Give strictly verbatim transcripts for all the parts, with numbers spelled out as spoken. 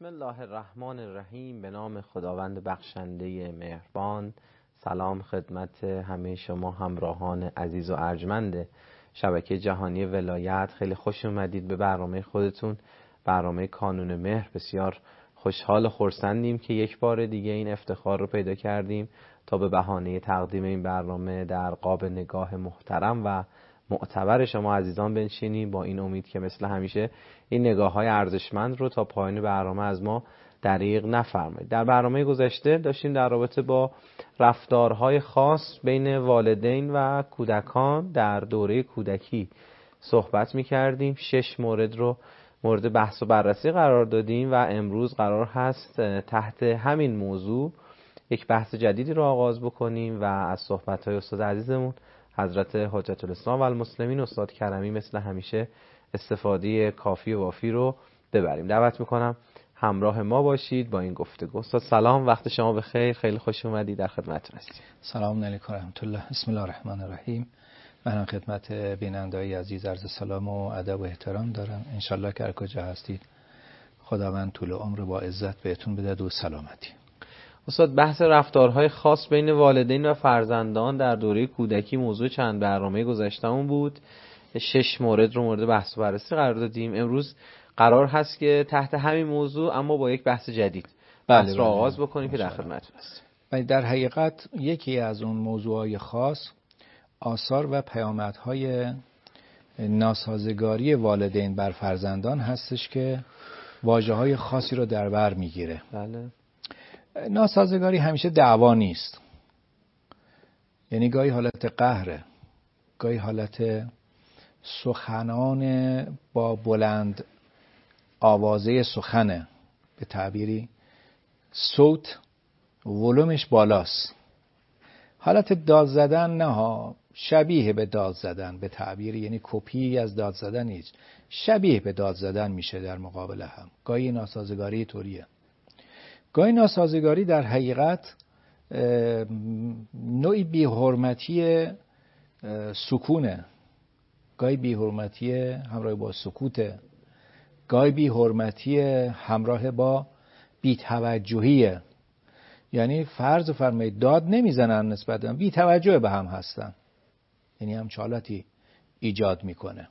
بسم الله الرحمن الرحیم. به نام خداوند بخشنده مهربان. سلام خدمت همه شما همراهان عزیز و ارجمند شبکه جهانی ولایت. خیلی خوش اومدید به برنامه خودتون، برنامه کانون مهر. بسیار خوشحال و خرسندیم که یک بار دیگه این افتخار رو پیدا کردیم تا به بهانه تقدیم این برنامه در قاب نگاه محترم و معتبر شما عزیزان بنشینیم، با این امید که مثل همیشه این نگاه‌های ارزشمند رو تا پایان برنامه از ما دریغ نفرمایید. در برنامه گذشته داشتیم در رابطه با رفتارهای خاص بین والدین و کودکان در دوره کودکی صحبت می‌کردیم. شش مورد رو مورد بحث و بررسی قرار دادیم و امروز قرار هست تحت همین موضوع یک بحث جدیدی رو آغاز بکنیم و از صحبت‌های استاد عزیزمون حضرت حجت الاسلام و المسلمین استاد کرمی مثل همیشه استفاده کافی و وافی رو ببریم. دعوت میکنم همراه ما باشید با این گفتگو. استاد سلام، وقت شما بخیر، خیلی خوش اومدید، در خدمتتون هستیم. سلام علیکم و رحمت الله. بسم الله الرحمن الرحیم. من خدمت بیننده‌های عزیز عرض سلام و ادب و احترام دارم. انشالله که هر کجا هستید خداوند طول عمر با عزت بهتون بده و سلامتی. استاد، بحث رفتارهای خاص بین والدین و فرزندان در دوره کودکی موضوع چند برنامه گذشته‌مون بود. شش مورد رو مورد بحث و بررسی قرار دادیم. امروز قرار هست که تحت همین موضوع اما با یک بحث جدید بحث رو آغاز بکنیم که در خدمتتون هستیم. ولی در حقیقت یکی از اون موضوعهای خاص آثار و پیامدهای ناسازگاری والدین بر فرزندان هستش که واژه‌های خاصی رو در بر میگیره. بله. ناسازگاری همیشه دعوا نیست، یعنی گاهی حالت قهره، گاهی حالت سخنان با بلند آوازه سخنه، به تعبیری صوت ولومش بالاست. حالت داد زدن نه ها، شبیه به داد زدن به تعبیری، یعنی کپی از داد زدن نیست، شبیه به داد زدن میشه در مقابل هم. گاهی ناسازگاری طوریه. گاهی ناسازگاری در حقیقت نوعی بی‌حرمتی سکونه، گاهی بی‌حرمتی همراه با سکوته، گاهی بی‌حرمتی همراه با بی‌توجهیه. یعنی فرض فرمایید داد نمیزنن نسبت هم، بی‌توجه به هم هستن، یعنی هم چالتی ایجاد میکنه.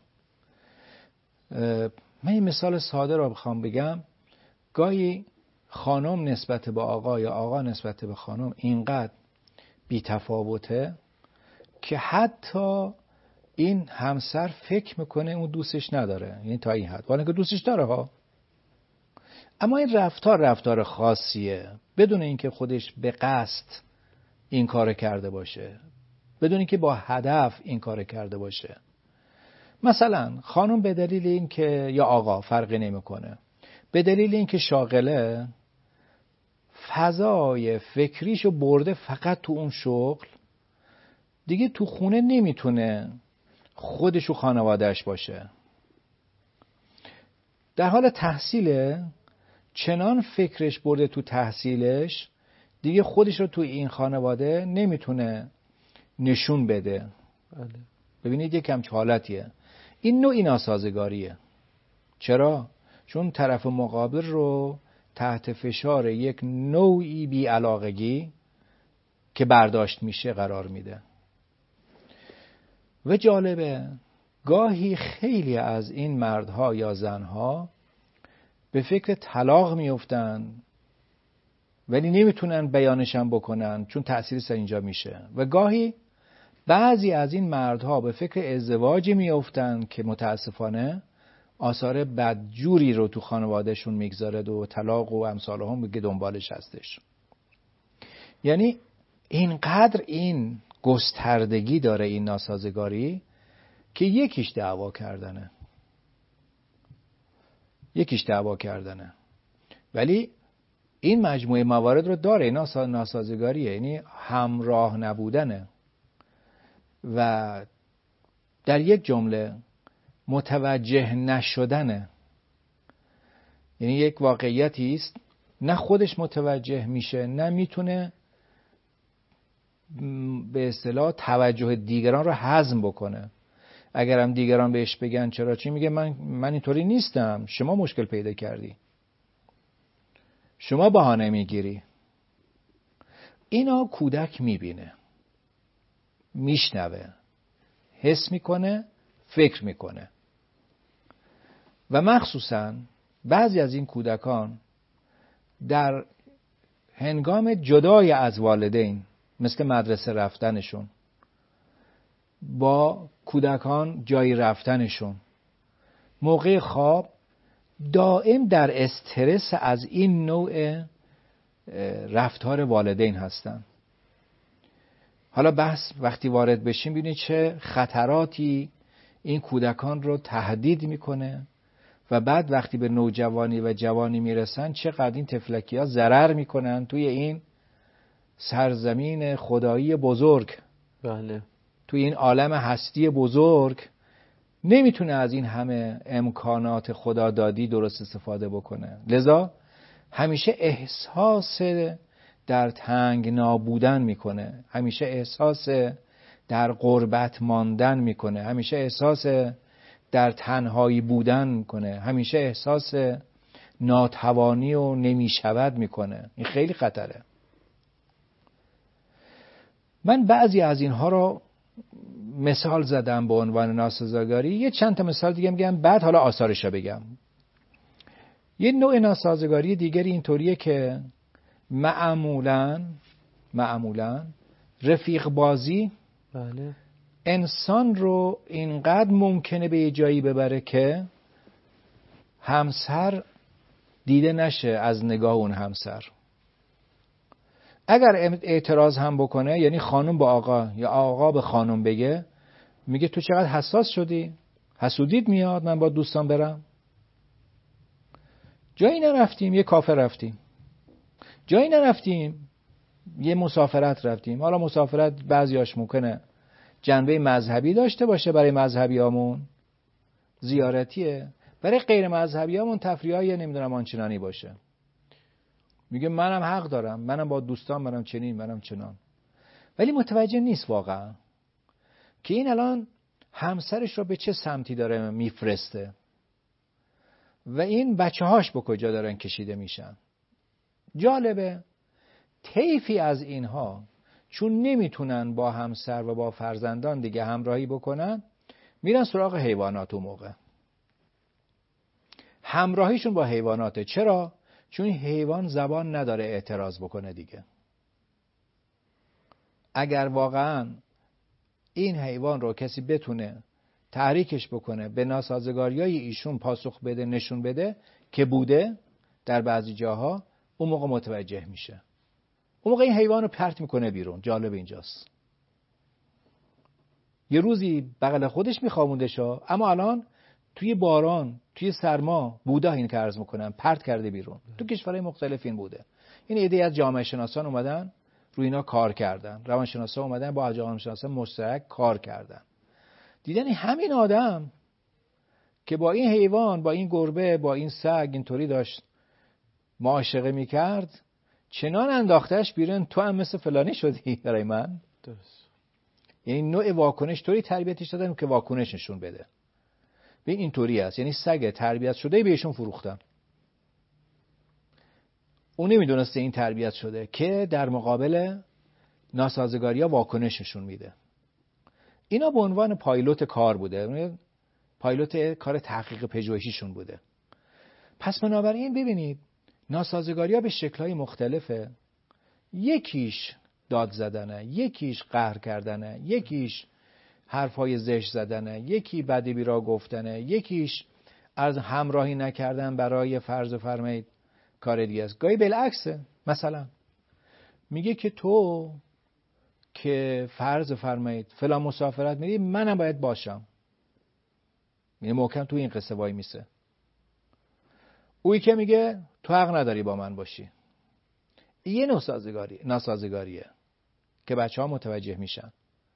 من این مثال ساده رو بخوام بگم، گاهی خانم نسبت به آقا یا آقا نسبت به خانم اینقدر بی‌تفاوته که حتی این همسر فکر میکنه اون دوستش نداره، یعنی تا این حد، ولی که دوستش داره ها، اما این رفتار رفتار خاصیه، بدون اینکه خودش به قصد این کار کرده باشه، بدون اینکه با هدف این کار کرده باشه. مثلا خانم به دلیل اینکه، یا آقا فرقی نمیکنه، به دلیل اینکه شاغله، فضای فکریشو برده فقط تو اون شغل، دیگه تو خونه نمیتونه خودش و خانوادهش باشه. در حال تحصیل، چنان فکرش برده تو تحصیلش، دیگه خودش رو تو این خانواده نمیتونه نشون بده. ببینید یکم چه حالتیه. این نوعی ناسازگاریه. چرا؟ چون طرف مقابل رو تحت فشار یک نوعی بی‌علاقگی که برداشت میشه قرار میده. و جالبه گاهی خیلی از این مردها یا زنها به فکر طلاق میفتن ولی نمیتونن بیانشم بکنن چون تأثیر سر اینجا میشه. و گاهی بعضی از این مردها به فکر ازدواجی میفتن که متاسفانه آثار بدجوری رو تو خانوادهشون میگذارد و طلاق و امثال هم بگه دنبالش هستش. یعنی اینقدر این گستردگی داره این ناسازگاری که یکیش دعوا کردنه یکیش دعوا کردنه ولی این مجموعه موارد رو داره. این ناسازگاریه، یعنی همراه نبودنه و در یک جمله متوجه نشدنه. یعنی یک واقعیتی است، نه خودش متوجه میشه، نه میتونه به اصطلاح توجه دیگران رو هضم بکنه. اگرم دیگران بهش بگن چرا چی، میگه من من اینطوری نیستم، شما مشکل پیدا کردی. شما بهانه میگیری. اینا کودک میبینه، میشنوه، حس میکنه، فکر میکنه. و مخصوصا بعضی از این کودکان در هنگام جدای از والدین، مثل مدرسه رفتنشون، با کودکان جایی رفتنشون، موقع خواب، دائم در استرس از این نوع رفتار والدین هستن. حالا بحث وقتی وارد بشیم ببینید چه خطراتی این کودکان رو تهدید میکنه و بعد وقتی به نوجوانی و جوانی میرسن چقدر این تفلکی ها ضرر میکنن توی این سرزمین خدایی بزرگ. بله. توی این عالم هستی بزرگ نمیتونه از این همه امکانات خدادادی درست استفاده بکنه. لذا همیشه احساس در تنگنا بودن میکنه، همیشه احساس در غربت ماندن میکنه، همیشه احساس در تنهایی بودن میکنه، همیشه احساس ناتوانی و نمیشود میکنه. این خیلی خطره. من بعضی از اینها رو مثال زدم به عنوان ناسازگاری. یه چند تا مثال دیگه میگم، بعد حالا آثارش رو بگم. یه نوع ناسازگاری دیگری اینطوریه که معمولاً معمولاً رفیق بازی بله. انسان رو اینقدر ممکنه به یه جایی ببره که همسر دیده نشه از نگاه اون همسر. اگر اعتراض هم بکنه، یعنی خانم با آقا یا آقا به خانم بگه، میگه تو چقدر حساس شدی؟ حسودیت میاد من با دوستان برم؟ جایی نرفتیم، یه کافه رفتیم، جایی نرفتیم، یه مسافرت رفتیم. حالا مسافرت بعضیاش ممکنه جنبه مذهبی داشته باشه، برای مذهبی هامون زیارتیه، برای غیر مذهبی هامون تفریحی نمیدونم آنچنانی باشه. میگه منم حق دارم، منم با دوستان منم چنین منم چنان. ولی متوجه نیست واقعا که این الان همسرش رو به چه سمتی داره میفرسته و این بچه هاش به کجا دارن کشیده میشن. جالبه طیفی از اینها چون نمیتونن با همسر و با فرزندان دیگه همراهی بکنن، میرن سراغ حیوانات. اون موقع همراهیشون با حیواناته. چرا؟ چون حیوان زبان نداره اعتراض بکنه دیگه. اگر واقعا این حیوان رو کسی بتونه تحریکش بکنه، به ناسازگاریای ایشون پاسخ بده، نشون بده که بوده در بعضی جاها، اون موقع متوجه میشه. اون موقع این حیوان رو پرت میکنه بیرون. جالب اینجاست. یه روزی بغل خودش میخوابوندش، اما الان توی باران، توی سرما بوده این که عرض میکنم پرت کرده بیرون. تو کشورهای مختلف این بوده. این ایده از جامعه شناسان اومدن روی اینا کار کردن، روانشناسا اومدن با جامعه شناسان مشترک کار کردن. دیدن همین آدم که با این حیوان، با این گربه، با این سگ اینطوری داشت معاشقه میکرد، چنان انداختش بیرون تو هم مثل فلانی شدی برای من. درست. یعنی نوع واکنش طوری تربیتش دادن که واکنش نشون بده. ببین اینطوری است. یعنی سگ تربیت شده بهشون فروختن. اون نمیدونسته این تربیت شده که در مقابل ناسازگاری‌ها واکنش نشون میده. اینا به عنوان پایلوت کار بوده. پایلوت کار تحقیق پژوهشیشون بوده. پس بنابراین ببینید ناسازگاری‌ها به شکل‌های مختلفه. یکیش داد زدنه، یکیش قهر کردنه، یکیش حرفای زشت زدنه، یکی بدی بیرا گفتنه، یکیش از همراهی نکردن برای فرض فرمایید کار دیگه است. گاهی بالعکسه. مثلا میگه که تو که فرض فرمایید فلان مسافرت میری، منم باید باشم. یعنی محکم تو این قصه وای میسه. اویی که میگه تو حق نداری با من باشی. یه ناسازگاری ناسازگاریه که بچه ها متوجه میشن.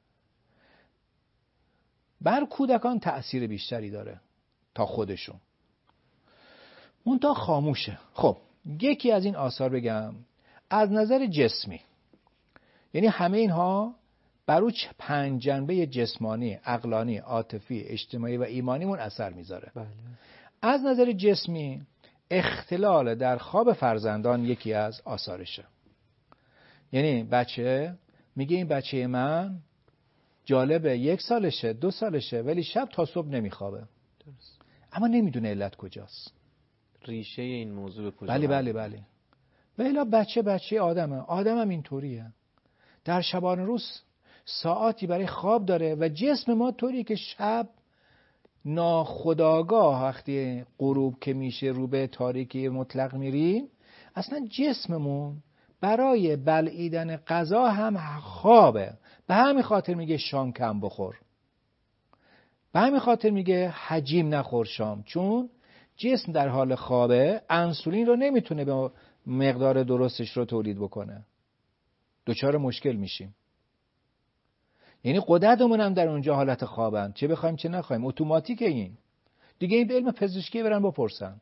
بر کودکان تأثیر بیشتری داره تا خودشون. اون تا خاموشه. خب یکی از این آثار بگم از نظر جسمی، یعنی همه اینها بر او پنج جنبه جسمانی، عقلانی، عاطفی، اجتماعی و ایمانیمون اثر میذاره. بله. از نظر جسمی اختلال در خواب فرزندان یکی از آثارشه. یعنی بچه میگه این بچه من جالبه یک سالشه دو سالشه ولی شب تا صبح نمیخوابه، اما نمیدونه علت کجاست، ریشه این موضوع کجا. بله بله بله. ولی بچه بچه آدمه، آدمم اینطوریه، در شبانه روز ساعاتی برای خواب داره و جسم ما طوریه که شب ناخودآگاه وقتی غروب که میشه رو به تاریکی مطلق میریم، اصلا جسممون برای بلعیدن غذا هم خوابه. به همین خاطر میگه شام کم بخور، به همین خاطر میگه حجیم نخور شام، چون جسم در حال خوابه انسولین رو نمیتونه به مقدار درستش رو تولید بکنه، دچار مشکل میشیم. یعنی قدرتمون هم در اونجا حالت خوابن، چه بخوایم چه نخوایم، اتوماتیکه این دیگه. این علم پزشکی برن بپرسن.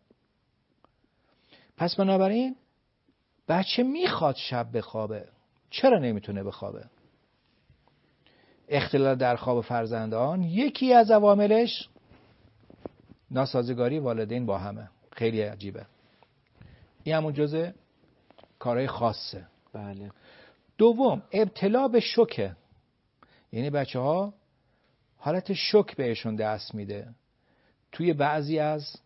پس بنابراین بچه میخواد شب بخوابه، چرا نمیتونه بخوابه؟ اختلال در خواب فرزندان یکی از عواملش ناسازگاری والدین با همه. خیلی عجیبه، این همون جزء کارهای خاصه. بله. دوم، ابتلا به شوکه. یعنی بچه ها حالت شوک بهشون دست میده توی بعضی از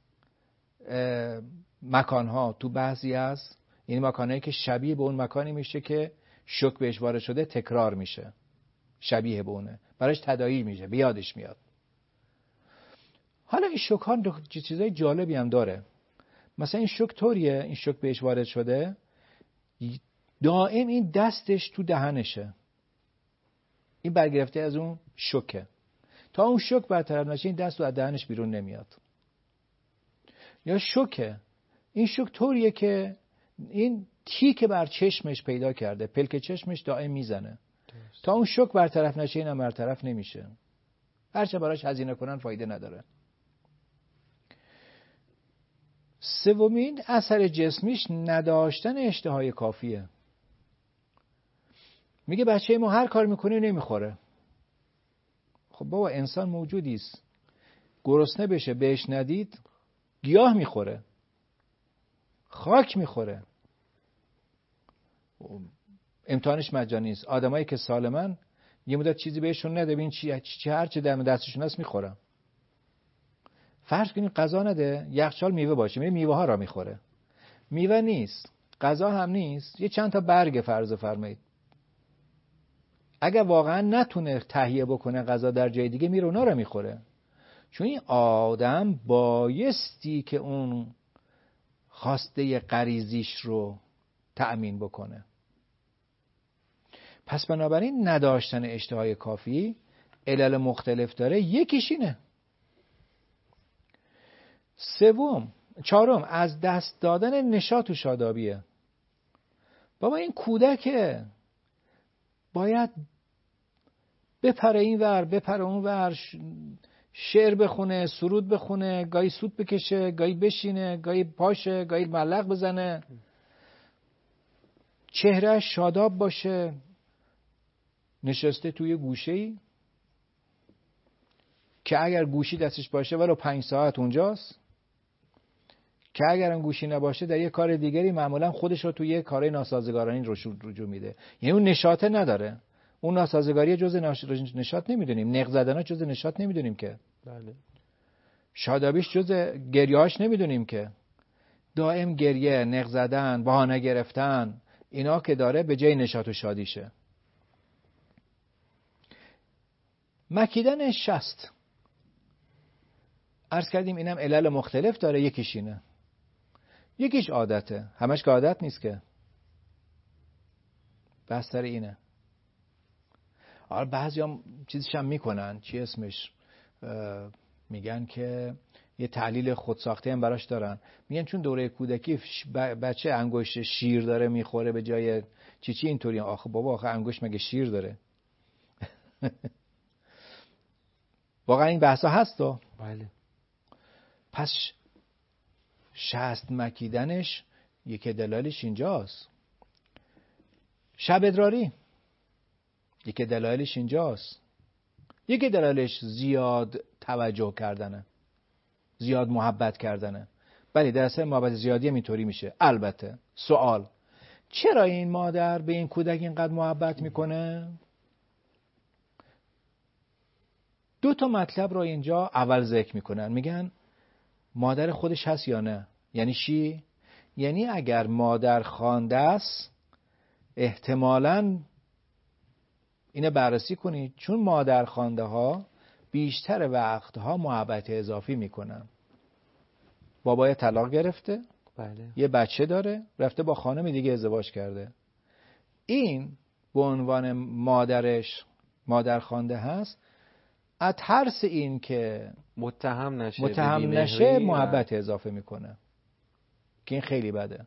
مکانها، تو بعضی از این مکانهایی که شبیه به اون مکانی میشه که شوک بهش وارد شده تکرار میشه، شبیه به اونه، براش تداعی میشه، بیادش میاد. حالا این شوک ها چیزای جالبی هم داره. مثلا این شوک طوریه، این شوک بهش وارد شده دائم این دستش تو دهنشه، این برگرفته از اون شوکه. تا اون شوک برطرف نشه این دست رو از دهنش بیرون نمیاد. یا شوکه، این شوک طوریه که این تیک بر چشمش پیدا کرده، پلک چشمش دائم میزنه. تا اون شوک برطرف نشه اینم برطرف نمیشه، هرچه براش هزینه کنن فایده نداره. سومین اثر جسمیش نداشتن اشتهای کافیه. میگه بچه ما هر کار میکنه نمیخوره. خب بابا انسان موجودی است، گرسنه بشه بهش ندید گیاه میخوره، خاک میخوره، امتحانش مجانی است. آدمایی که سالمن یه مدت چیزی بهشون نده، ببین چی چی هر چی در دستشون هست میخورن. فرض کنید غذا نده، یخچال میوه باشه، میره میوه ها را میخوره. میوه نیست، غذا هم نیست، یه چند تا برگ فرض فرمایید. اگر واقعا نتونه تهیه بکنه غذا در جای دیگه، میره اونا رو میخوره. چون این آدم بایستی که اون خواسته غریزیش رو تأمین بکنه. پس بنابراین نداشتن اشتهای کافی علل مختلف داره، یکیش اینه. سوم، چهارم، از دست دادن نشاط و شادابیه. بابا این کودکه باید بپره این ور بپره اون ور، شعر بخونه، سرود بخونه، گاهی سود بکشه، گاهی بشینه، گاهی پاشه، گاهی ملق بزنه، چهره شاداب باشه. نشسته توی گوشه‌ای که اگر گوشی دستش باشه ولو پنج ساعت اونجاست، که اگر هم گوشی نباشه در یه کار دیگری معمولا خودش رو توی یه کار ناسازگارانی رجوع میده. یعنی اون نشاطه نداره. اون ناسازگاری جزء نشاط نمیدونیم، نق زدنها جزء نشاط نمیدونیم که. بله. شادابیش جزء گریه‌هاش نمیدونیم که. دائم گریه، نق زدن، بهانه گرفتن، اینا که داره به جای نشاط و شادیشه. مکیدن شست، عرض کردیم اینم علل مختلف داره، یکیش اینه، یکیش عادته، همش که عادت نیست که، بستر اینه. آره بعضی هم چیزش هم میکنن، چی اسمش، میگن که یه تحلیل خودساخته هم براش دارن، میگن چون دوره کودکی بچه انگشت شیر داره میخوره به جای چی چی اینطوری. آخه بابا آخه انگشت مگه شیر داره؟ واقعا این بحثا هست تو. بله. پس شست مکیدنش یکی دلایلش اینجاست. شب ادراری یکی دلایلش اینجاست. یکی دلایلش زیاد توجه کردنه، زیاد محبت کردنه. ولی در اثر محبت زیادی هم اینطوری میشه. البته سوال، چرا این مادر به این کودک اینقدر محبت میکنه؟ دو تا مطلب رو اینجا اول ذکر میکنن، میگن مادر خودش هست یا نه. یعنی چی؟ یعنی اگر مادر خوانده است احتمالاً اینو بررسی کنید، چون مادر خوانده ها بیشتر وقتها محبت اضافی میکنن. بابای طلاق گرفته، بله. یه بچه داره، رفته با خانم دیگه ازدواج کرده. این به عنوان مادرش مادر خوانده هست، از ترس این که متهم نشه متهم نشه محبت اضافه میکنه که این خیلی بده.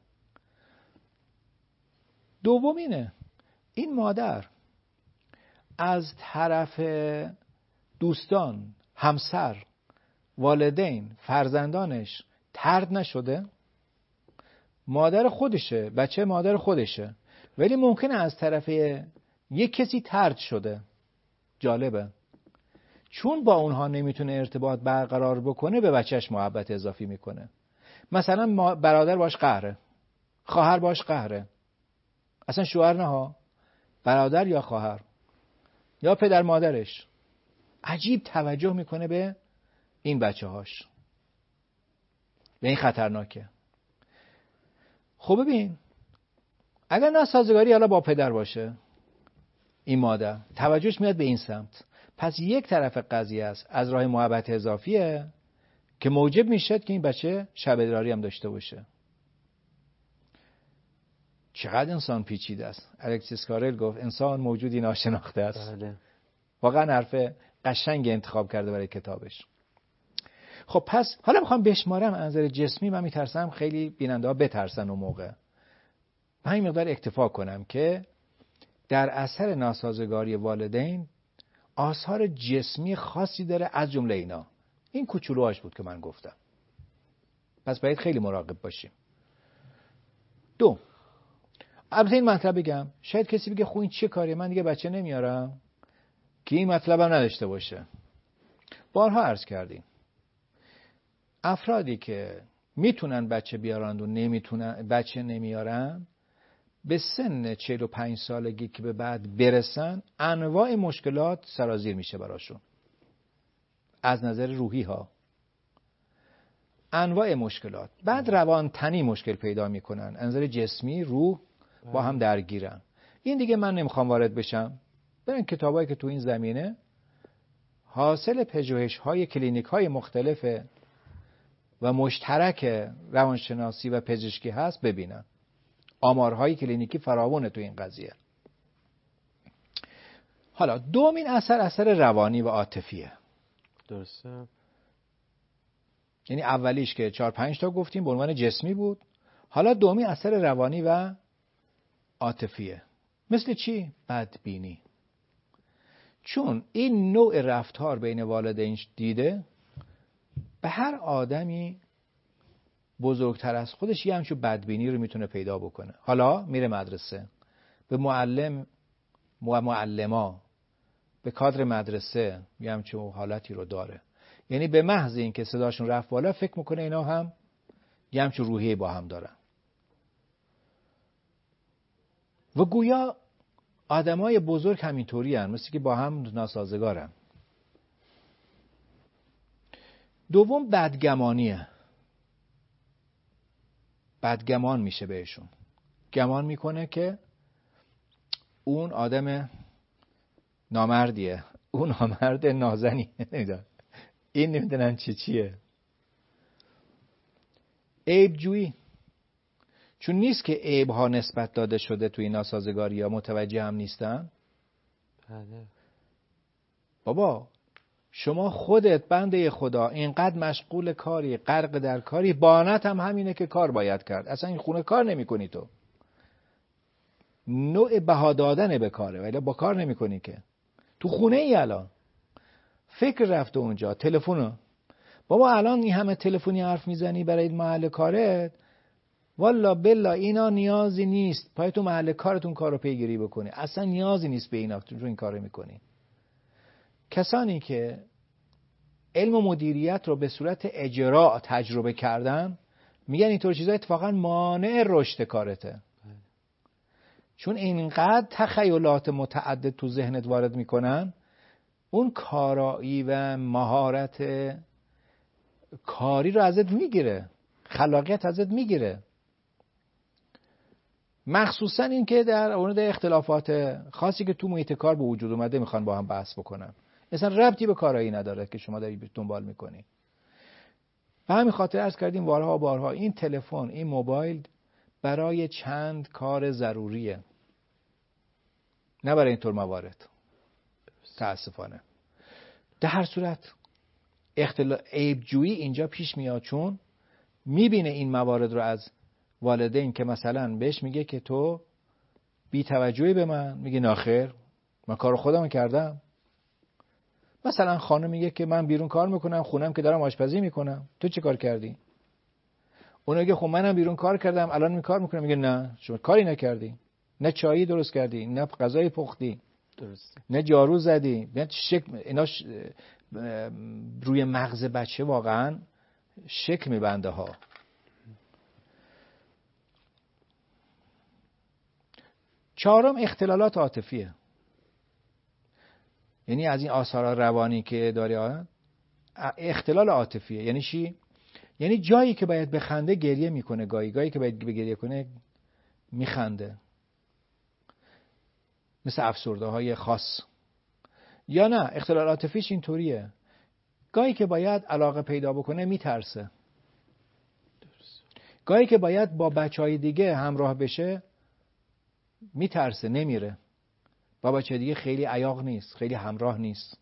دوم اینه، این مادر از طرف دوستان، همسر، والدین، فرزندانش طرد نشده. مادر خودشه، بچه مادر خودشه، ولی ممکنه از طرف یک کسی طرد شده. جالبه، چون با اونها نمیتونه ارتباط برقرار بکنه به بچهش محبت اضافی میکنه. مثلا برادر باش قهره، خواهر باش قهره، اصلا شوهر نه ها، برادر یا خواهر یا پدر مادرش عجیب توجه میکنه به این بچه هاش، به این خطرناکه. خب ببین، اگر ناسازگاری حالا با پدر باشه، این مادر توجهش میاد به این سمت، پس یک طرف قضیه است از راه محبت اضافیه که موجب میشه که این بچه شب ادراری هم داشته باشه. چقدر انسان پیچیده است. الکسیس کارل گفت انسان موجودی ناشناخته است. بله. واقعا حرف قشنگ انتخاب کرده برای کتابش. خب پس حالا میخوام بشمارم از نظر جسمی. من میترسم خیلی بیننده ها بترسن اون موقع. من این مقدار اکتفا کنم که در اثر ناسازگاری والدین آثار جسمی خاصی داره، از جمله اینا. این کوچولوهاش بود که من گفتم. پس باید خیلی مراقب باشیم. دو، البته این مطلب بگم، شاید کسی بگه خب این چه کاریه، من دیگه بچه نمیارم، که این مطلب هم نداشته باشه. بارها عرض کردیم افرادی که میتونن بچه بیارند و نمیتونن بچه نمیارن، به سن چهل و پنج سالگی که به بعد برسن انواع مشکلات سرازیر میشه براشون. از نظر روحی ها انواع مشکلات، بعد روان تنی مشکل پیدا میکنن، از نظر جسمی روح با هم درگیرن. این دیگه من نمیخوام وارد بشم. برین کتابایی که تو این زمینه حاصل پژوهش‌های کلینیک‌های مختلف و مشترک روانشناسی و پزشکی هست ببینن. آمارهای کلینیکی فراوونه تو این قضیه. حالا دومین اثر اثر روانی و عاطفیه. درسته. یعنی اولیش که چهار پنج تا گفتیم به عنوان جسمی بود، حالا دومی اثر روانی و عاطفیه. مثل چی؟ بدبینی. چون این نوع رفتار بین والدین دیده، به هر آدمی بزرگتر از خودش یه همچون بدبینی رو میتونه پیدا بکنه. حالا میره مدرسه، به معلم و معلما، به کادر مدرسه یه همچون حالتی رو داره. یعنی به محض این که صداشون رفت بالا فکر میکنه اینا هم یه همچون روحیه با هم دارن و گویا آدمای بزرگ همینطوری هن، مثل که با هم ناسازگارن. دوم بدگمانیه. بدگمان میشه بهشون، گمان میکنه که اون آدم نامردیه، اون نامرد نازنیه، نمیدونم این نمیدونن چی چیه. عیب جویی، چون نیست که عیب ها نسبت داده شده توی ناسازگاری ها متوجه هم نیستن. بله. بابا شما خودت بنده خدا اینقدر مشغول کاری، غرق در کاری، بانت هم همینه که کار باید کرد. اصلا این خونه کار نمی کنی تو. نوع بها دادن به کاره، ولی با کار نمی کنی که. تو خونه ای الان فکر رفته اونجا، تلفنو. بابا الان این همه تلفنی حرف میزنی برای محل کارت، والا بلا اینا نیازی نیست. پای تو محل کارتون کارو پیگیری بکنی. اصلا نیازی نیست به اینا، تو این کارو میکنی. کسانی که علم و مدیریت رو به صورت اجرا تجربه کردن میگن اینطور چیزا اتفاقا مانع رشد کارته. چون اینقدر تخیلات متعدد تو ذهنت وارد میکنن، اون کارایی و مهارت کاری رو ازت میگیره، خلاقیت ازت میگیره. مخصوصا این که در مورد اختلافات خاصی که تو محیط کار به وجود اومده میخوان با هم بحث بکنن، مثلا ربطی به کارایی نداره که شما داری دنبال میکنی. به همین خاطر عرض کردیم بارها و بارها این تلفن، این موبایل برای چند کار ضروریه، نه برای اینطور موارد. تاسفانه در هر صورت اختلا... عیبجویی اینجا پیش میاد، چون میبینه این موارد رو از والدین که مثلا بهش میگه که تو بی توجهی به من، میگه ناخیر من کار خودم کردم. مثلا خانم میگه که من بیرون کار میکنم، خونم که دارم آشپزی میکنم، تو چه کار کردی؟ اون میگه خب منم بیرون کار کردم الان می کار میکنم. میگه نه شما کاری نکردی، نه چایی درست کردی، نه غذای پختی، درست، نه جارو زدی. نه شک اینا ش... روی مغز بچه واقعا شک میبنده ها. چهارم اختلالات عاطفیه. یعنی از این آثار روانی که داره اختلال عاطفیه. یعنی چی؟ یعنی جایی که باید بخنده گریه میکنه، گاهی گاهی که باید بگریه کنه میخنده، مثل افسرده های خاص. یا نه اختلال عاطفیش اینطوریه، گاهی که باید علاقه پیدا بکنه میترسه، گاهی که باید با بچهای دیگه همراه بشه میترسه، نمیره. با بچه دیگه خیلی عیاق نیست، خیلی همراه نیست.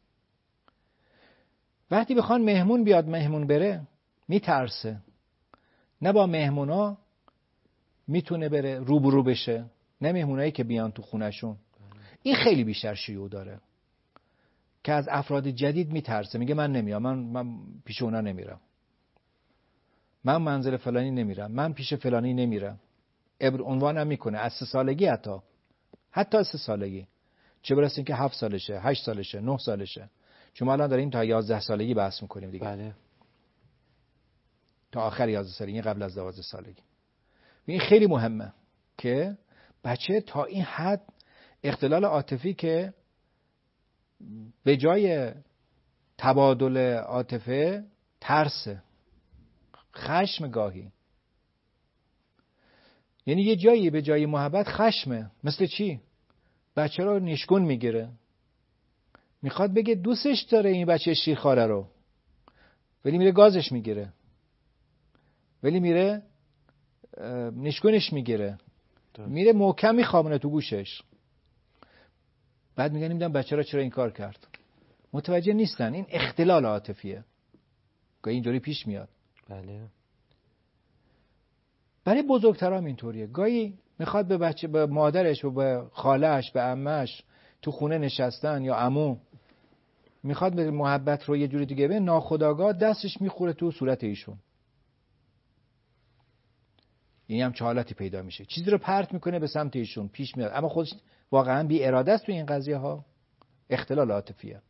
وقتی بخوان مهمون بیاد مهمون بره میترسه، نه با مهمونا میتونه بره روبرو بشه، نه مهمونایی که بیان تو خونشون. این خیلی بیشتر شیوع داره که از افراد جدید میترسه، میگه من نمیام، من, من پیش اونا نمیرم، من منزل فلانی نمیرم، من پیش فلانی نمیرم. ابر عنوانم میکنه از سه سالگی، حتی حتی از سه سالگی، چه برسه که هفت سالشه، هشت سالشه، نه سالشه. چون ما الان داریم تا یازده سالگی بحث میکنیم دیگه. بله. تا آخر یازده سالگی، قبل از دوازده سالگی. این خیلی مهمه که بچه تا این حد اختلال عاطفی که به جای تبادل عاطفه ترسه، خشم گاهی. یعنی یه جایی به جای محبت خشمه. مثل چی؟ بچه رو نشگون میگیره، میخواد بگه دوستش داره این بچه شیرخواره رو، ولی میره گازش میگیره، ولی میره نشگونش میگیره، میره محکم میخوابونه تو گوشش. بعد میگن نمیدونم بچه را چرا این کار کرد. متوجه نیستن این اختلال عاطفیه که اینجوری پیش میاد. بله. برای بزرگترام اینطوریه. گاهی میخواد به بچه، به مادرش و به خاله‌اش، به عمه‌اش تو خونه نشستن یا عمو، میخواد به محبت رو یه جوری دیگه به ناخودآگاه دستش میخوره تو صورت ایشون. یعنی هم چه حالتی پیدا میشه، چیزی رو پرت میکنه به سمت ایشون، پیش میاد، اما خودش واقعا بی اراده است تو این قضیه ها. اختلال عاطفیه.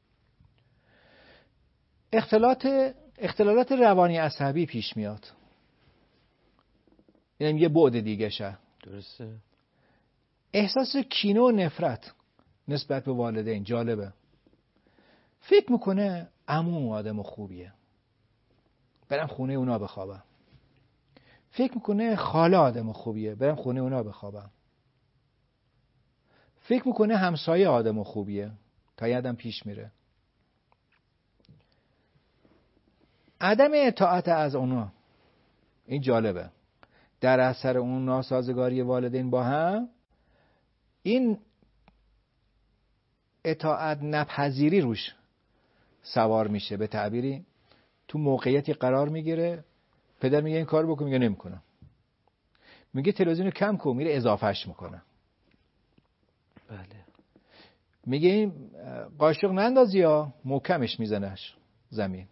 اختلالات اختلالات روانی عصبی پیش میاد. یعنی یه بعد دیگه شه. درسته. احساس کینه و نفرت نسبت به والدین جالبه. فکر میکنه عمو آدم خوبیه، برم خونه اونا بخوابم. فکر میکنه خاله آدم خوبیه، برم خونه اونا بخوابم. فکر میکنه همسایه آدم خوبیه، تا یادم پیش میره. عدم اطاعت از اونا، این جالبه، در اثر اون ناسازگاری والدین با هم، این اطاعت نپذیری روش سوار میشه. به تعبیری تو موقعیتی قرار میگیره، پدر میگه این کار بکن، میگه نمیکنم. میگه تلویزیون کم کن، میره اضافهش میکنه. بله. میگه این قاشق نندازی ها، محکمش میزنش زمین.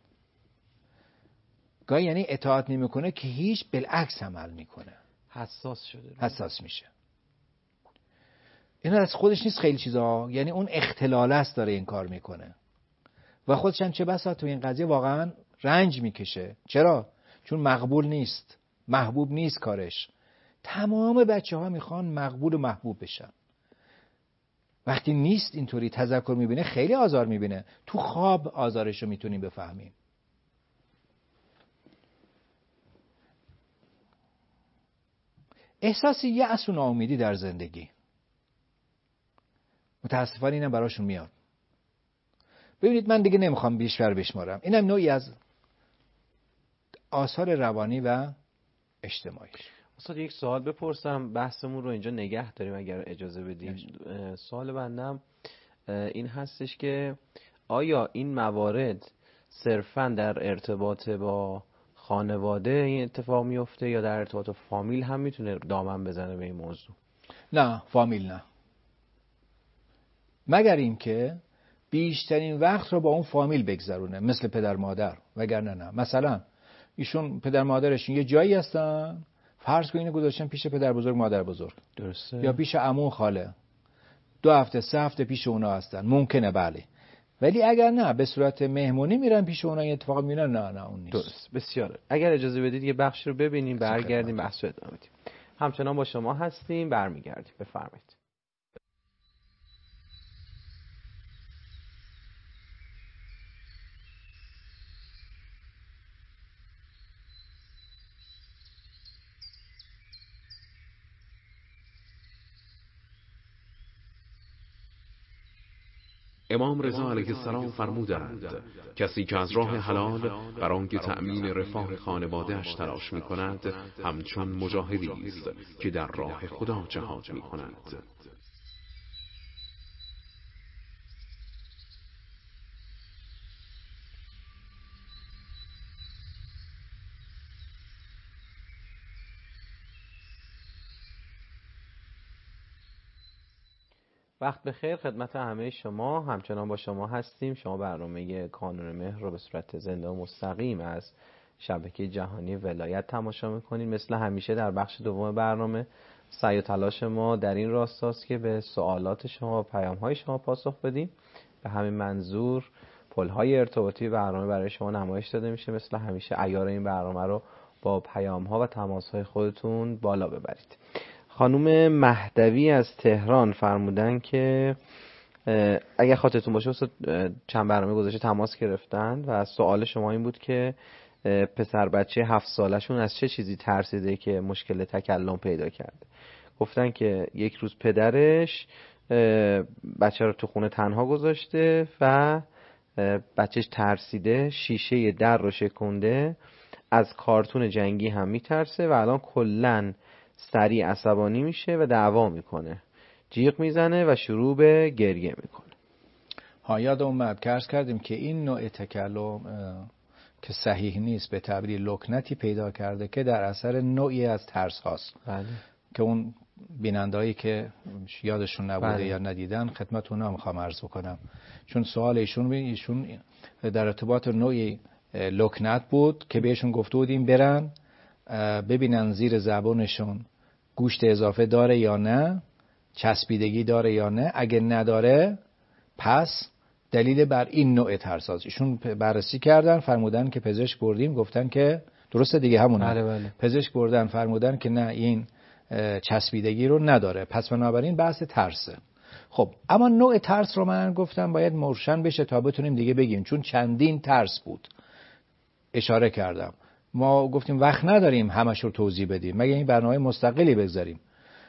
گاهی یعنی اطاعت نمیکنه که هیچ، بالعکس عمل میکنه. حساس شده. حساس میشه. اینا از خودش نیست خیلی چیزا، یعنی اون اختلال است داره این کار میکنه و خودش هم چه بسا تو این قضیه واقعا رنج میکشه. چرا؟ چون مقبول نیست، محبوب نیست کارش. تمام بچه ها میخوان مقبول و محبوب بشن. وقتی نیست اینطوری تذکر میبینه خیلی آزار میبینه. تو خواب آزارش رو میتونیم بفهمیم. احساس یأس و ناامیدی در زندگی متاسفانه اینم براشون میاد. ببینید من دیگه نمیخوام بیشتر بشمارم. اینم نوعی از آثار روانی و اجتماعی. استاد یک سوال بپرسم، بحثمون رو اینجا نگه داریم اگر اجازه بدید. سوال بندم این هستش که آیا این موارد صرفاً در ارتباط با خانواده این اتفاق میفته یا در ارتباط فامیل هم میتونه دامن بزنه به این موضوع؟ نه، فامیل نه. مگر اینکه بیشترین وقت رو با اون فامیل بگذرونه، مثل پدر مادر. وگرنه نه. مثلا ایشون پدر مادرشون یه جایی هستن، فرض کنین گذاشتن پیش پدر بزرگ مادر بزرگ، درسته، یا پیش عمو خاله، دو هفته سه هفته پیش اونا هستن، ممکنه بله. ولی اگر نه به صورت مهمونی میرن پیش اونا این اتفاق میبینن، نه نه اون نیست. درست. بسیار. اگر اجازه بدید یه بخشی رو ببینیم برگردیم بحث رو ادامه بدیم. همچنان با شما هستیم، برمیگردیم. بفرمایید. امام رضا علیه السلام فرمودند کسی که از راه حلال بر آنکه تأمین رفاه خانواده‌اش تلاش می‌کند همچون مجاهدی است که در راه خدا جهاد می‌کند. وقت بخیر خدمت همه شما. همچنان با شما هستیم. شما برنامه کانون مهر رو به صورت زنده و مستقیم از شبکه جهانی ولایت تماشا میکنید. مثل همیشه در بخش دوم برنامه سعی و تلاش ما در این راستاست که به سوالات شما و پیام‌های شما پاسخ بدیم. به همین منظور پل‌های ارتباطی برنامه برای شما نمایش داده میشه. مثل همیشه عیار این برنامه رو با پیام‌ها و تماس‌های خودتون بالا ببرید. خانوم مهدوی از تهران فرمودن که اگر خاطرتون باشه استاد چند برنامه گذاشته تماس گرفتن و سوال شما این بود که پسر بچه هفت سالشون از چه چیزی ترسیده که مشکل تکلم پیدا کرده. گفتن که یک روز پدرش بچه رو تو خونه تنها گذاشته و بچهش ترسیده، شیشه در رو شکنده، از کارتون جنگی هم میترسه و الان کلن سریع عصبانی میشه و دعوا میکنه، جیغ میزنه و شروع به گریه میکنه. ها یاد اومد که عرض کردیم که این نوع تکلم که صحیح نیست به تعبیر لکنتی پیدا کرده که در اثر نوعی از ترس هاست. بله. که اون بینندهایی که یادشون نبوده بله. یا ندیدن خدمتتون هم میخوام عرض بکنم، چون سوال ایشون ایشون در ارتباط نوعی لکنت بود که بهشون گفته بودیم برن ببینن زیر زبونشون گوشت اضافه داره یا نه، چسبیدگی داره یا نه، اگه نداره پس دلیل بر این نوع ترساز. ایشون بررسی کردن فرمودن که پزشک بردیم گفتن که درسته دیگه همونه. بله بله. پزشک بردن فرمودن که نه این چسبیدگی رو نداره، پس بنابراین بحث ترسه. خب اما نوع ترس رو من گفتم باید روشن بشه تا بتونیم دیگه بگیم، چون چندین ترس بود اشاره کردم. ما گفتیم وقت نداریم همش رو توضیح بدیم مگه این برنامه مستقلی بگذاریم.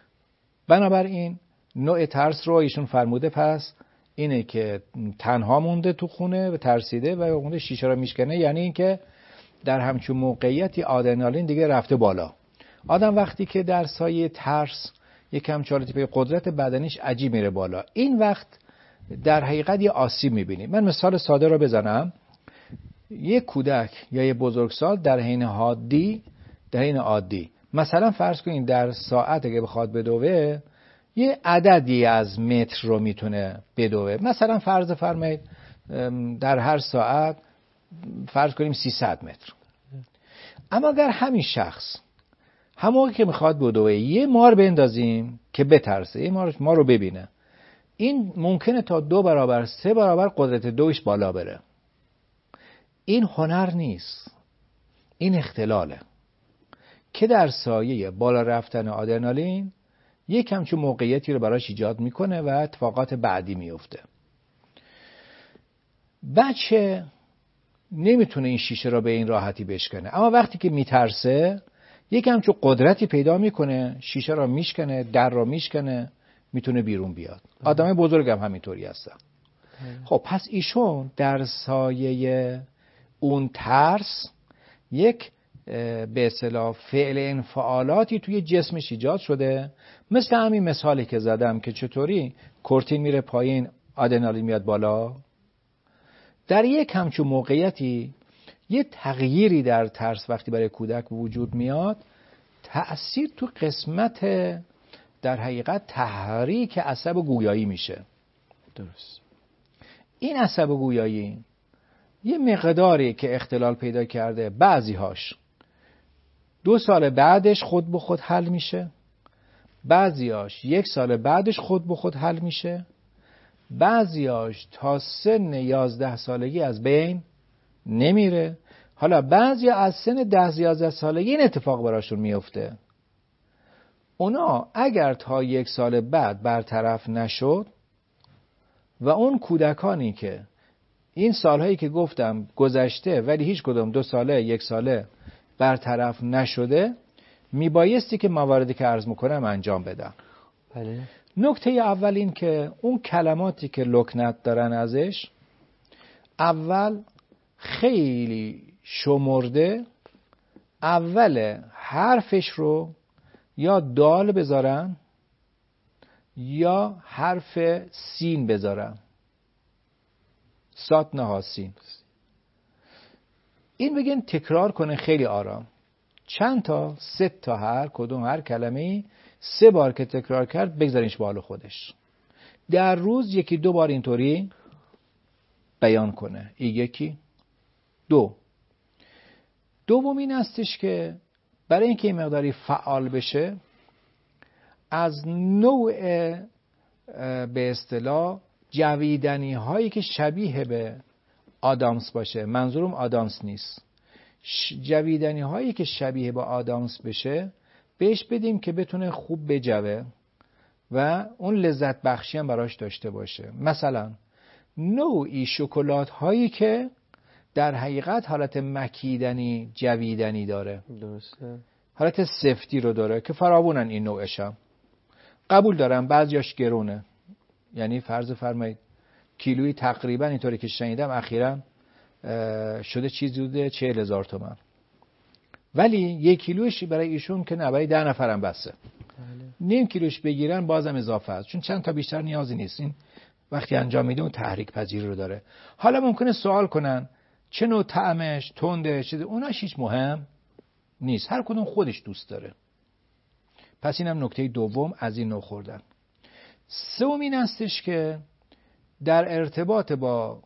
بنابراین نوع ترس رو ایشون فرموده پس اینه که تنها مونده تو خونه و ترسیده و اون شیشه رو میشکنه، یعنی این که در همچون موقعیتی آدرنالین دیگه رفته بالا. آدم وقتی که در سایه ترس یکم چالتی به قدرت بدنیش عجیب میره بالا، این وقت در حقیقت یه آسیب میبینیم. من مثال ساده رو بزنم. یک کودک یا یک بزرگسال در حین عادی در حین عادی مثلا فرض کنید در ساعت اگه بخواد بدوه یه عددی از متر رو میتونه بدوه. مثلا فرض فرمایید در هر ساعت فرض کنیم سیصد متر. اما اگر همین شخص همون که میخواد بدوه یه مار بندازیم که بترسه، یه مار ما رو ببینه، این ممکنه تا دو برابر سه برابر قدرت دوش بالا بره. این هنر نیست، این اختلاله. که در سایه بالا رفتن آدرنالین یک همچون موقعیتی رو براش ایجاد میکنه و اتفاقات بعدی میفته. بچه نمیتونه این شیشه رو به این راحتی بشکنه، اما وقتی که میترسه یک همچون قدرتی پیدا میکنه، شیشه رو میشکنه، در رو میشکنه، میتونه بیرون بیاد. آدم بزرگ هم همینطوری هستن. خب پس ایشون در سایه اون ترس یک به اصطلاح فعل انفعالاتی توی جسمش ایجاد شده، مثل همین مثالی که زدم که چطوری کورتین میره پایین آدرنالین میاد بالا. در یک همچون موقعیتی یه تغییری در ترس وقتی برای کودک وجود میاد، تأثیر تو قسمت در حقیقت تحریک عصب گویایی میشه. درست. این عصب گویایی یه مقداری که اختلال پیدا کرده، بعضی هاش دو سال بعدش خود به خود حل میشه، بعضی هاش یک سال بعدش خود به خود حل میشه، بعضی هاش تا سن یازده سالگی از بین نمیره. حالا بعضی از سن ده یازده سالگی این اتفاق براشون میفته. اونا اگر تا یک سال بعد برطرف نشد و اون کودکانی که این سالهایی که گفتم گذشته ولی هیچ کدوم دو ساله یک ساله برطرف نشده، میبایستی که مواردی که عرض میکنم انجام بدم. بله. نکته اول این که اون کلماتی که لکنت دارن ازش، اول خیلی شمرده اول حرفش رو یا دال بذارن یا حرف سین بذارن، سات نها سین. این بگن تکرار کنه خیلی آرام، چند تا سه تا هر کدوم هر کلمه‌ای سه بار که تکرار کرد بگذارینش بالا خودش. در روز یکی دو بار اینطوری بیان کنه. این یکی. دو دوم این هستش که برای اینکه این مقداری فعال بشه، از نوع به اصطلاح جویدنی هایی که شبیه به آدامس باشه، منظورم آدامس نیست، جویدنی هایی که شبیه به آدامس بشه بهش بدیم که بتونه خوب بجوه و اون لذت بخشی هم براش داشته باشه. مثلا نوعی شکلات هایی که در حقیقت حالت مکیدنی جویدنی داره، درسته، حالت سفتی رو داره که فراوونن این نوعش هم. قبول دارم بعضیاش گرونه، یعنی فرض فرمایید کیلویی تقریبا اینطوری که شنیدم اخیراً شده چیزی بوده چهل هزار تومان، ولی یک کیلوش برای ایشون که نه، برای ده نفرم بسه. بله. نیم کیلوش بگیرن بازم اضافه است، چون چند تا بیشتر نیازی نیست. این وقتی انجام میده اون تحریک پذیری رو داره. حالا ممکنه سوال کنن چه نوع طعمش، تنده، چیز، اوناش هیچ مهم نیست، هر کدوم خودش دوست داره. پس اینم نکته دوم از این نوع خوردن. سوم این هستش که در ارتباط با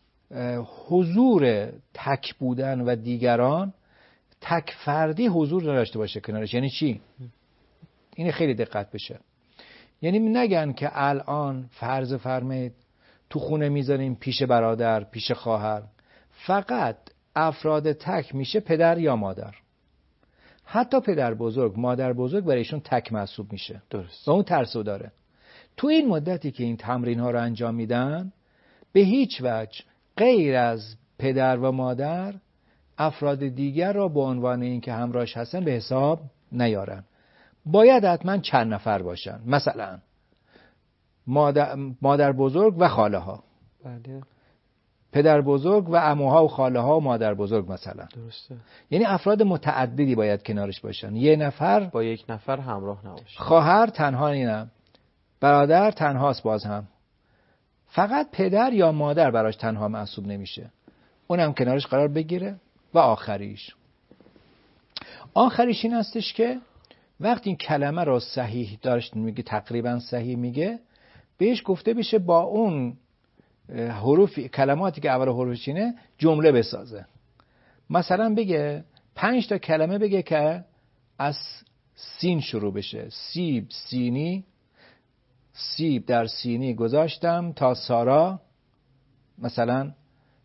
حضور تک بودن و دیگران، تک فردی حضور داشته باشه کنارش. یعنی چی؟ این خیلی دقت بشه. یعنی نگن که الان فرض فرمایید تو خونه میذاریم پیش برادر، پیش خواهر، فقط افراد تک میشه پدر یا مادر. حتی پدر بزرگ، مادر بزرگ برایشون تک محسوب میشه. درست. و اون ترسو داره. تو این مدتی که این تمرین ها رو انجام میدن، به هیچ وجه غیر از پدر و مادر افراد دیگر را به عنوان این که همراهش هستن به حساب نیارن. باید حتما چند نفر باشن، مثلا مادر, مادر بزرگ و خاله ها، بله. پدر بزرگ و عموها و خاله ها و مادر بزرگ مثلا. درسته. یعنی افراد متعددی باید کنارش باشن. یه نفر با یک نفر همراه نباشه. خواهر تنها اینم، برادر تنهاست، باز هم فقط پدر یا مادر براش تنها محسوب نمیشه، اونم کنارش قرار بگیره. و آخریش آخریش این هستش که وقتی این کلمه رو صحیح داشت میگه، تقریبا صحیح میگه، بهش گفته بشه با اون حروف کلماتی که اول حروفشینه جمله بسازه. مثلا بگه پنج تا کلمه بگه که از سین شروع بشه. سیب، سینی، سیب در سینی گذاشتم تا سارا مثلا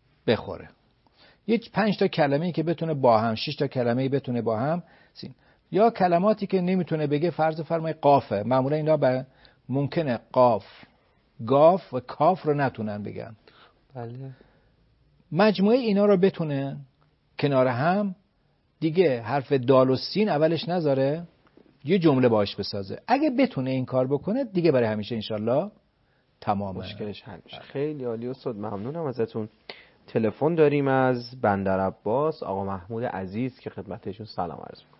بخوره. یه پنج تا کلمه‌ای که بتونه با هم، شش تا کلمه‌ای بتونه با هم سین. یا کلماتی که نمیتونه بگه، فرض فرمای قافه، معمولا اینا به ممکنه قاف، گاف و کاف رو نتونن بگن. بله. مجموعه اینا رو بتونه کنار هم دیگه حرف دال و سین اولش نذاره، یه جمله باش بسازه. اگه بتونه این کار بکنه دیگه برای همیشه انشالله تمامه، مشکلش حل میشه. خیلی عالی استاد، ممنونم ازتون. تلفن داریم از بندر عباس، آقا محمود عزیز که خدمتشون سلام عرض می‌کنم.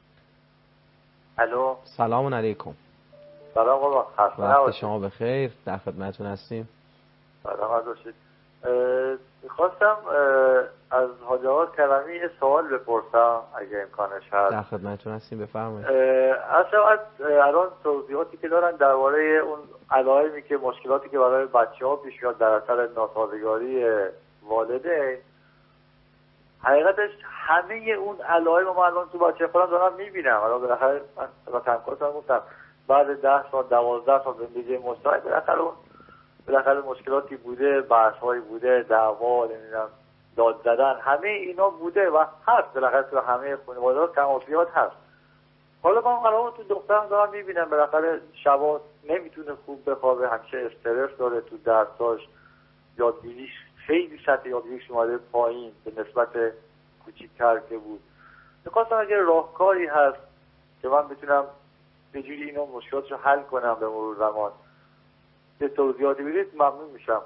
الو، سلام علیکم. سلام آقا، خسته وقت شما بخیر، در خدمتتون هستیم. سلام باشید. میخواستم از حاج آقا کلمی یه سوال بپرسم اگه امکانش هست. در خدمتتون هستیم، بفرمایید. اصلا الان توضیحاتی که دارن درباره اون علائمی که مشکلاتی که برای بچه‌ها پیش میاد در اثر ناسازگاری والدین، حقیقتش همه اون علائم ما الان تو بچه خودم دارم میبینم. الان بالاخره من با همکارم گفتم بعد ده سال دوازده سال زندگی مشترک بالاخره اون بالاخره مشکلاتی بوده، بحث‌هایی بوده، دعوا، نمیدونم داد زدن، همه اینا بوده و هست بالاخره تو همه خانواده‌ها کم‌وکیات هست. حالا من الان تو دخترم دارم میبینم بالاخره شبا نمیتونه خوب بخوابه، همیشه استرس داره تو درساش، یادگیریش خیلی سطح یادگیریش اومده پایین به نسبت کوچیک‌تر که بود. می‌خواستم اگه راهکاری هست که من بتونم به جوری اینا مشکلاتش رو حل کنم به مرور زمان، یه توضیحاتی بدید ممنون میشم.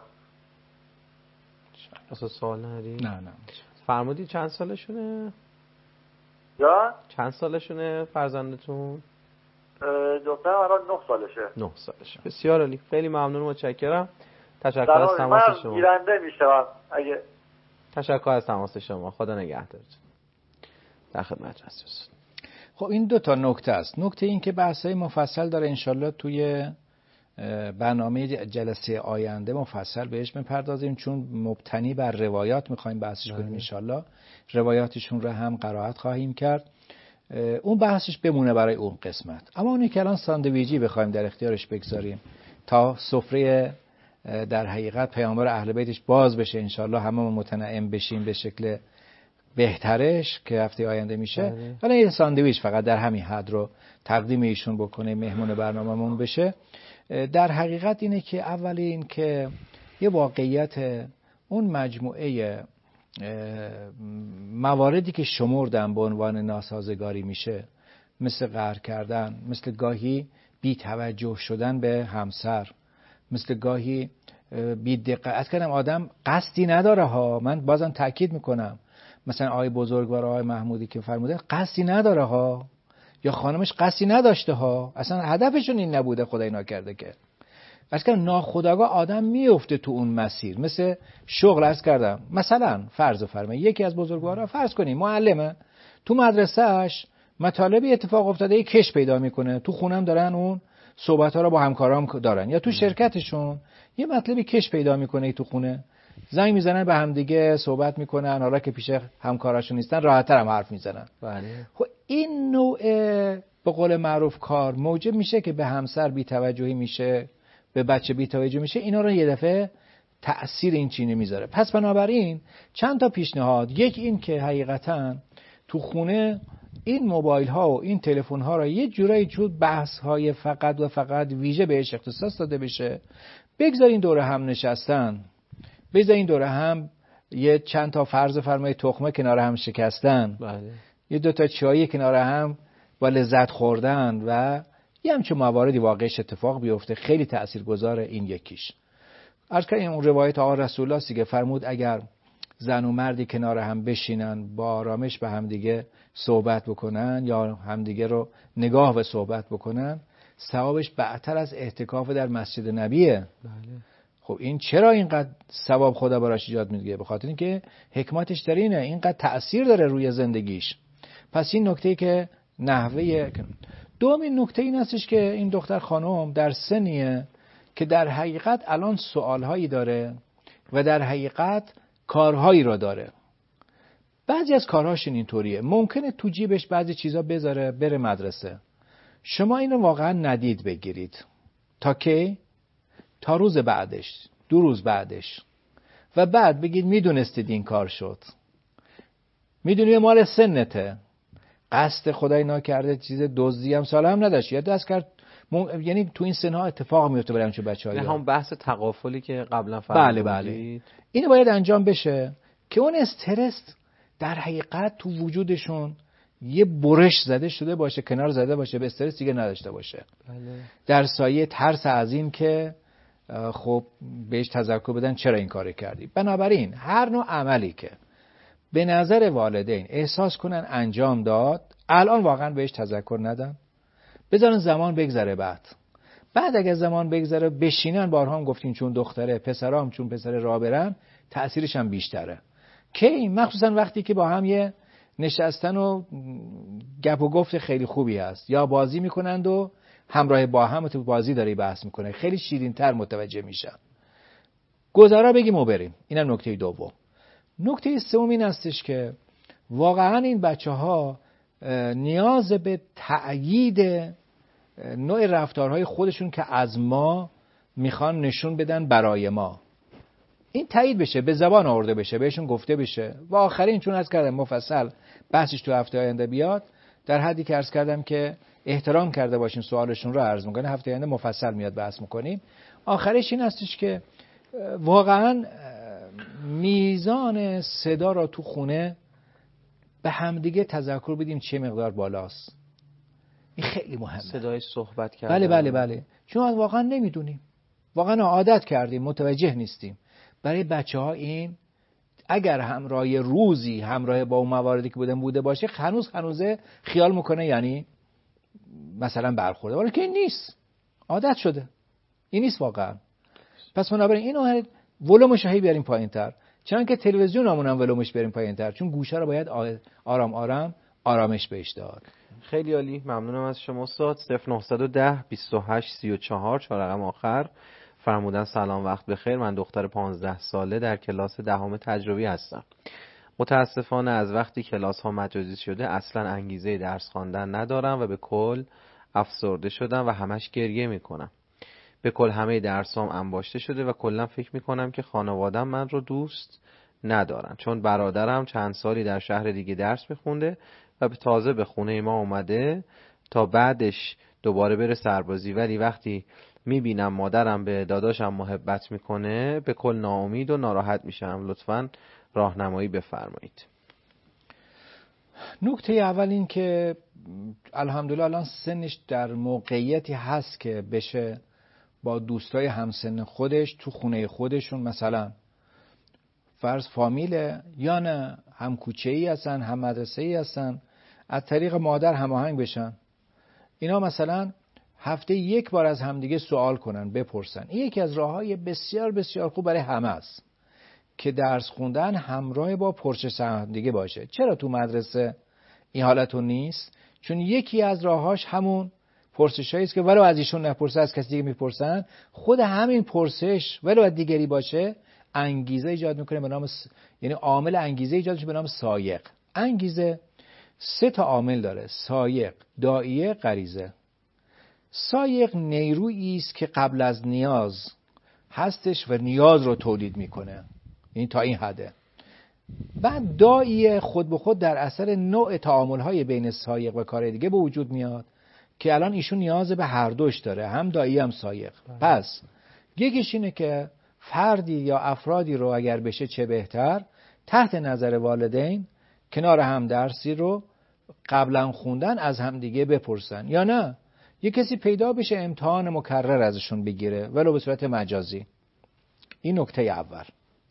اصلا سوال نداری؟ نه نه. فرمودی چند سالشونه؟ یا؟ چند سالشونه فرزندتون؟ دخترم الان نه سالشه. نه سالشه. بسیار عالی. خیلی ممنون و متشکرم. تشکر از تماس شما. من گیرنده میشم اگه تشکر از تماس شما. خدا نگهدارتون. در خدمت هستید. خب این دو تا نکته است. نکته این که بحث‌های مفصل داره، انشالله توی برنامه جلسه آینده مفصل بهش میپردازیم، چون مبتنی بر روایات میخوایم بحثش کنیم. انشالله روایاتشون رو هم قرائت خواهیم کرد. اون بحثش بمونه برای اون قسمت. اما اونی که الان ساندویجی بخوایم در اختیارش بگذاریم تا سفره در حقیقت پیامبر اهل بیتش باز بشه، انشالله همه متنعم بشیم به شکل بهترش که هفته آینده میشه. حالا یه ساندویچ فقط در همین حد رو تقدیم ایشون بکنه، مهمون برنامه‌مون بشه. در حقیقت اینه که اولی این که یه واقعیت اون مجموعه مواردی که شمردن به عنوان ناسازگاری میشه، مثل قهر کردن، مثل گاهی بی توجه شدن به همسر، مثل گاهی بی دقت کردن. آدم قصدی نداره ها، من بازم تاکید میکنم، مثلا آقای بزرگوار آقای محمودی که فرموده قصدی نداره ها، یا خانمش قصدی نداشته ها، اصلا هدفشون این نبوده، خدای ناکرده که. از که ناخودآگاه آدم میفته تو اون مسیر. مثل شغل از کردم، مثلا فرض فرمه یکی از بزرگوارا فرض کنیم معلمه، تو مدرسهش مطالبی اتفاق افتاده ای کش پیدا میکنه، تو خونم دارن اون صحبت ها رو با همکارام دارن، یا تو شرکتشون یه مطلبی کش پیدا میکنه ای تو خونه، زنگ میزنن به هم دیگه صحبت میکنن، حالا که پیش همکاراشون نیستن راحت‌تر هم حرف میزنن. بله. خب این نوع به قول معروف کار موجب میشه که به همسر بی‌توجهی میشه، به بچه بی‌توجهی میشه، اینا رو یه دفعه تأثیر این چینه میذاره. پس بنابراین چند تا پیشنهاد، یک این که حقیقتاً تو خونه این موبایل ها و این تلفن ها رو یه جورایی چون بحث های فقط و فقط ویژه بهش اختصاص داده بشه، بگذارین دور هم نشستن، بگذارین دور هم یه چند تا فرض فرمای تخمه کنار هم شکستن، بله. یه دو تا چای کنار هم با لذت خوردن و یه همچون مواردی واقعش اتفاق بیفته، خیلی تاثیرگذاره. این یکیش. عرض کنیم اون روایت آقا رسول الله که فرمود اگر زن و مردی کنار هم بشینن با آرامش به همدیگه صحبت بکنن یا همدیگه رو نگاه و صحبت بکنن، ثوابش بعدتر از اعتکاف در مسجد نبیه. بله. خب این چرا اینقدر ثواب خدا براش ایجاد میگه؟ به خاطر اینکه حکمتش در اینه، اینقدر تأثیر داره روی زندگیش. پس این نکته که نحوه دومین نکته این هستش که این دختر خانم در سنیه که در حقیقت الان سوالهایی داره و در حقیقت کارهایی را داره. بعضی از کارهاش اینطوریه، ممکنه تو جیبش بعضی چیزا بذاره بره مدرسه، شما اینو واقعا ندید بگیرید تا کی؟ تا روز بعدش، دو روز بعدش، و بعد بگید میدونستید این کار شد، میدونی مال سنته، قصد خدای ناکرده چیز دزدی هم سال هم نداشت، یا دست کرد م... یعنی تو این سنها اتفاق میفته برای همچون بچه‌ها. نه هم بحث تغافلی که قبلا فرمودید. بله بله اینو باید انجام بشه که اون استرس در حقیقت تو وجودشون یه برش زده شده باشه، کنار زده باشه، به استرس دیگه نداشته باشه. بله. در سایه ترس از این که خب بهش تذکر بدن چرا این کار کردی. بنابراین هر نوع عملی که به نظر والدین احساس کنن انجام داد، الان واقعا بهش تذکر ندن، بذارن زمان بگذره، بعد بعد اگه زمان بگذره بشینن، بارها هم گفتیم چون دختره، پسرام چون پسر راه برن، تأثیرش هم بیشتره. که مخصوصا وقتی که با هم یه نشستن و گپ و گفت خیلی خوبی هست، یا بازی میکنند و همراه با هم تو بازی داری بحث میکنه، خیلی شیرین‌تر متوجه میشن. گذارا بگیم و بریم. اینم نکته دوم. نکته سوم این هستش که واقعا این بچه‌ها نیاز به تأیید نوع رفتارهای خودشون که از ما میخوان نشون بدن برای ما، این تایید بشه، به زبان آورده بشه، بهشون گفته بشه. و آخرین چون عرض کردم مفصل بحثش تو هفته آینده بیاد، در حدی که عرض کردم که احترام کرده باشین سوالشون رو عرض میکنه، هفته آینده مفصل میاد بحث میکنیم. آخرش این هستش که واقعا میزان صدا را تو خونه به همدیگه تذکر بدیم چه مقدار بالاست. این خیلی مهمه، صدای صحبت کردن. بله بله بله چون واقعا نمیدونیم، واقعا عادت کردیم، متوجه نیستیم. برای بچه ها این اگر همراه روزی همراه با اون مواردی که بودن بوده باشه، هنوز هنوزه خیال میکنه یعنی مثلا برخورده، ولی که این نیست، عادت شده، این نیست واقعا. پس بنابراین اینو ولومش هی بیاریم پایین‌تر، چون که تلویزیونمون هم ولومش بیاریم پایین‌تر، چون گوشه رو باید آرام آرام آرامش بهش داد. خیلی عالی، ممنونم از شما استاد. صفر نه یک صفر بیست و هشت سی و چهار چهار رقم آخر فرمودن سلام وقت بخیر، من دختر پانزده ساله در کلاس دهم تجربی هستم. متاسفانه از وقتی کلاس ها مجازی شده اصلا انگیزه درس خواندن ندارم و به کل افسرده شدم و همش گریه میکنم. به کل همه درسام انباشته شده و کلا فکر میکنم که خانواده‌ام من رو دوست ندارن، چون برادرم چند سالی در شهر دیگه درس میخونده و به تازه به خونه ما اومده تا بعدش دوباره بره سربازی، ولی وقتی میبینم مادرم به داداشم محبت میکنه به کل ناامید و ناراحت میشم. لطفاً راهنمایی بفرمایید. نکته اول این که الحمدلله الان سنش در موقعیتی هست که بشه با دوستای همسن خودش تو خونه خودشون، مثلا فرض فامیله یا نه هم کوچه‌ای هستن هم مدرسه‌ای هستن، از طریق مادر هماهنگ بشن. اینا مثلا هفته یک بار از همدیگه سوال کنن، بپرسن. این یکی از راه‌های بسیار بسیار خوب برای همه است که درس خوندن همراه با پرسش همدیگه باشه. چرا تو مدرسه این حالتون نیست؟ چون یکی از راهاش همون پرسشایی است که ولو از ایشون نپرسه از کسی دیگه میپرسن، خود همین پرسش ولو از دیگری باشه انگیزه ایجاد میکنه به نام س... یعنی عامل انگیزه ایجاد میشه به نام سایق. انگیزه سه تا عامل داره: سایق، داعیه، غریزه. سایق نیرویی است که قبل از نیاز هستش و نیاز رو تولید میکنه، این تا این حده. بعد داعیه خود به خود در اثر نوع تعامل‌های بین سایق و کار دیگه به وجود میاد که الان ایشون نیاز به هر دوش داره، هم داعی هم سایق. پس یکیش اینه که فردی یا افرادی رو اگر بشه چه بهتر تحت نظر والدین کنار هم درسی رو قبلا خوندن از هم دیگه بپرسن، یا نه یه کسی پیدا بشه امتحان مکرر ازشون بگیره ولو به صورت مجازی. این نکته اول.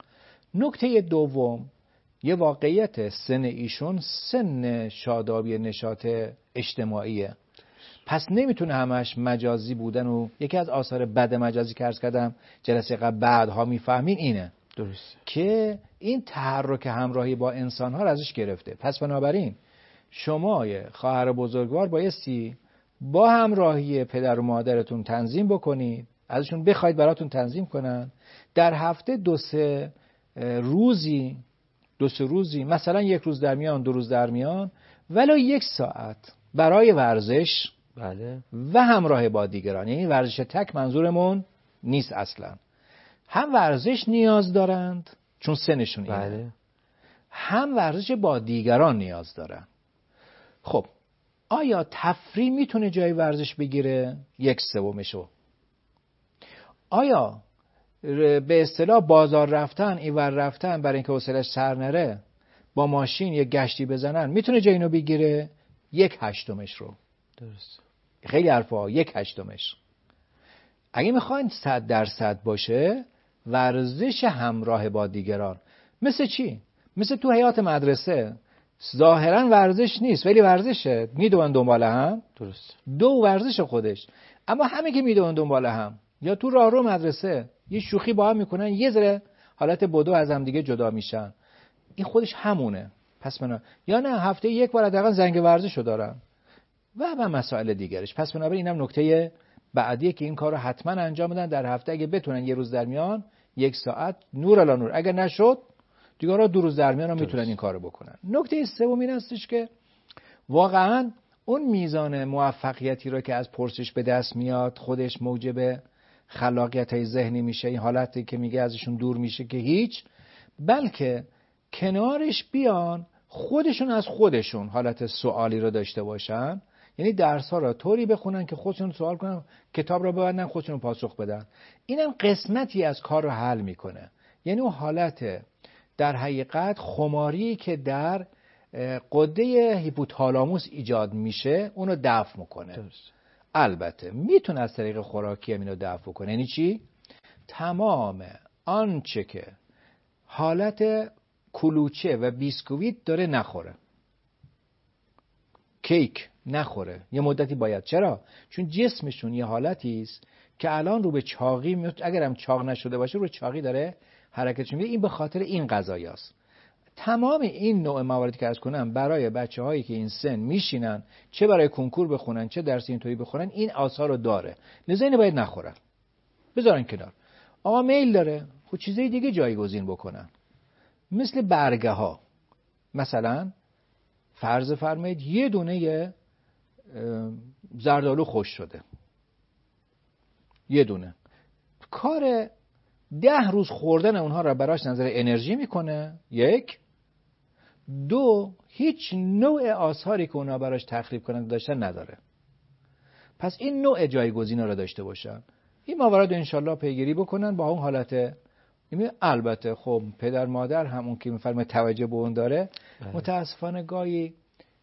نکته دوم، یه واقعیت سن ایشون سن شادابی نشاط اجتماعیه، پس نمیتونه همش مجازی بودن و یکی از آثار بد مجازی که عرض کردم جلسه قبل بعدها میفهمین اینه درست که این تحرک همراهی با انسانها رو ازش گرفته. پس بنابراین شما خواهر بزرگوار بایستی با همراهی پدر و مادرتون تنظیم بکنید، ازشون بخواید براتون تنظیم کنن. در هفته دو سه روزی دو سه روزی مثلا یک روز در میان دو روز در میان ولو یک ساعت برای ورزش بله و همراه با دیگران، یعنی ورزش تک منظورمون نیست اصلا، هم ورزش نیاز دارند چون سنشون اینه، بله. هم ورزش با دیگران نیاز دارن. خب آیا تفریح میتونه جای ورزش بگیره؟ یک سومشو. آیا به اصطلاح بازار رفتن، ایور رفتن برای اینکه حوصله‌اش سر نره با ماشین یک گشتی بزنن میتونه جای اینو بگیره؟ یک هشتمش رو. درست. خیلی حرفا. یک هشتمش. اگه میخواین صد درصد باشه، ورزش همراه با دیگران. مثل چی؟ مثل تو حیات مدرسه، ظاهرا ورزش نیست ولی ورزشه، میدون دنبال هم. درست. دو ورزش خودش، اما همه که میدون دنبال هم. یا تو راهرو مدرسه یه شوخی با هم میکنن، یه ذره حالت بدو از هم دیگه جدا میشن، این خودش همونه. پس من یا نه هفته یک بار حداقل زنگ ورزشو دارن و و مسائل دیگرش. پس بنابراین اینم نکته بعدیه که این کارو حتما انجام بدن در هفته. اگه بتونن یه روز در میان یک ساعت، نور الا نور. اگر نشد دیگه را دو روز در میان هم میتونن این کارو بکنن. نکته سوم این هستش که واقعا اون میزان موفقیتی رو که از پرسش به دست میاد خودش موجب خلاقیت‌های ذهنی میشه، این حالتی که میگه ازشون دور میشه که هیچ، بلکه کنارش بیان خودشون از خودشون حالت سوالی رو داشته باشن. یعنی درس ها را طوری بخونن که خودشون سوال کنن، کتاب را ببندن خودشون پاسخ بدن. اینم قسمتی از کار رو حل میکنه. یعنی اون حالت در حقیقت خماری که در غده هیپوتالاموس ایجاد میشه اونو دفع میکنه. درست. البته میتونه از طریق خوراکی هم اینو دفع کنه. یعنی چی؟ تمام آنچه که حالت کلوچه و بیسکویت داره نخوره. کیک نخوره یه مدتی باید. چرا؟ چون جسمشون یه حالتی است که الان رو به چاقی میاد، اگرم چاق نشده باشه رو چاقی داره حرکتش میده. این به خاطر این غذایاست. تمام این نوع مواردی که از کنم برای بچه‌هایی که این سن میشینن، چه برای کنکور بخونن چه درس اینطوری بخونن، این آثار رو داره. لذا اینو باید نخورن، بذارن کنار. آقا میل داره خود چیزای دیگه جایگزین بکنن، مثل برگه ها. مثلا فرض فرمایید یه دونه زردآلو خوش شده، یه دونه، کار ده روز خوردن اونها را براش نظر انرژی میکنه. یک. دو، هیچ نوع آثاری که اونها براش تخریب کنند داشتن نداره. پس این نوع جایگزین را داشته باشن. این موارد انشالله پیگیری بکنن با اون حالت. البته خب پدر مادر همون که میفرمه توجه به اون داره. متاسفانه گاهی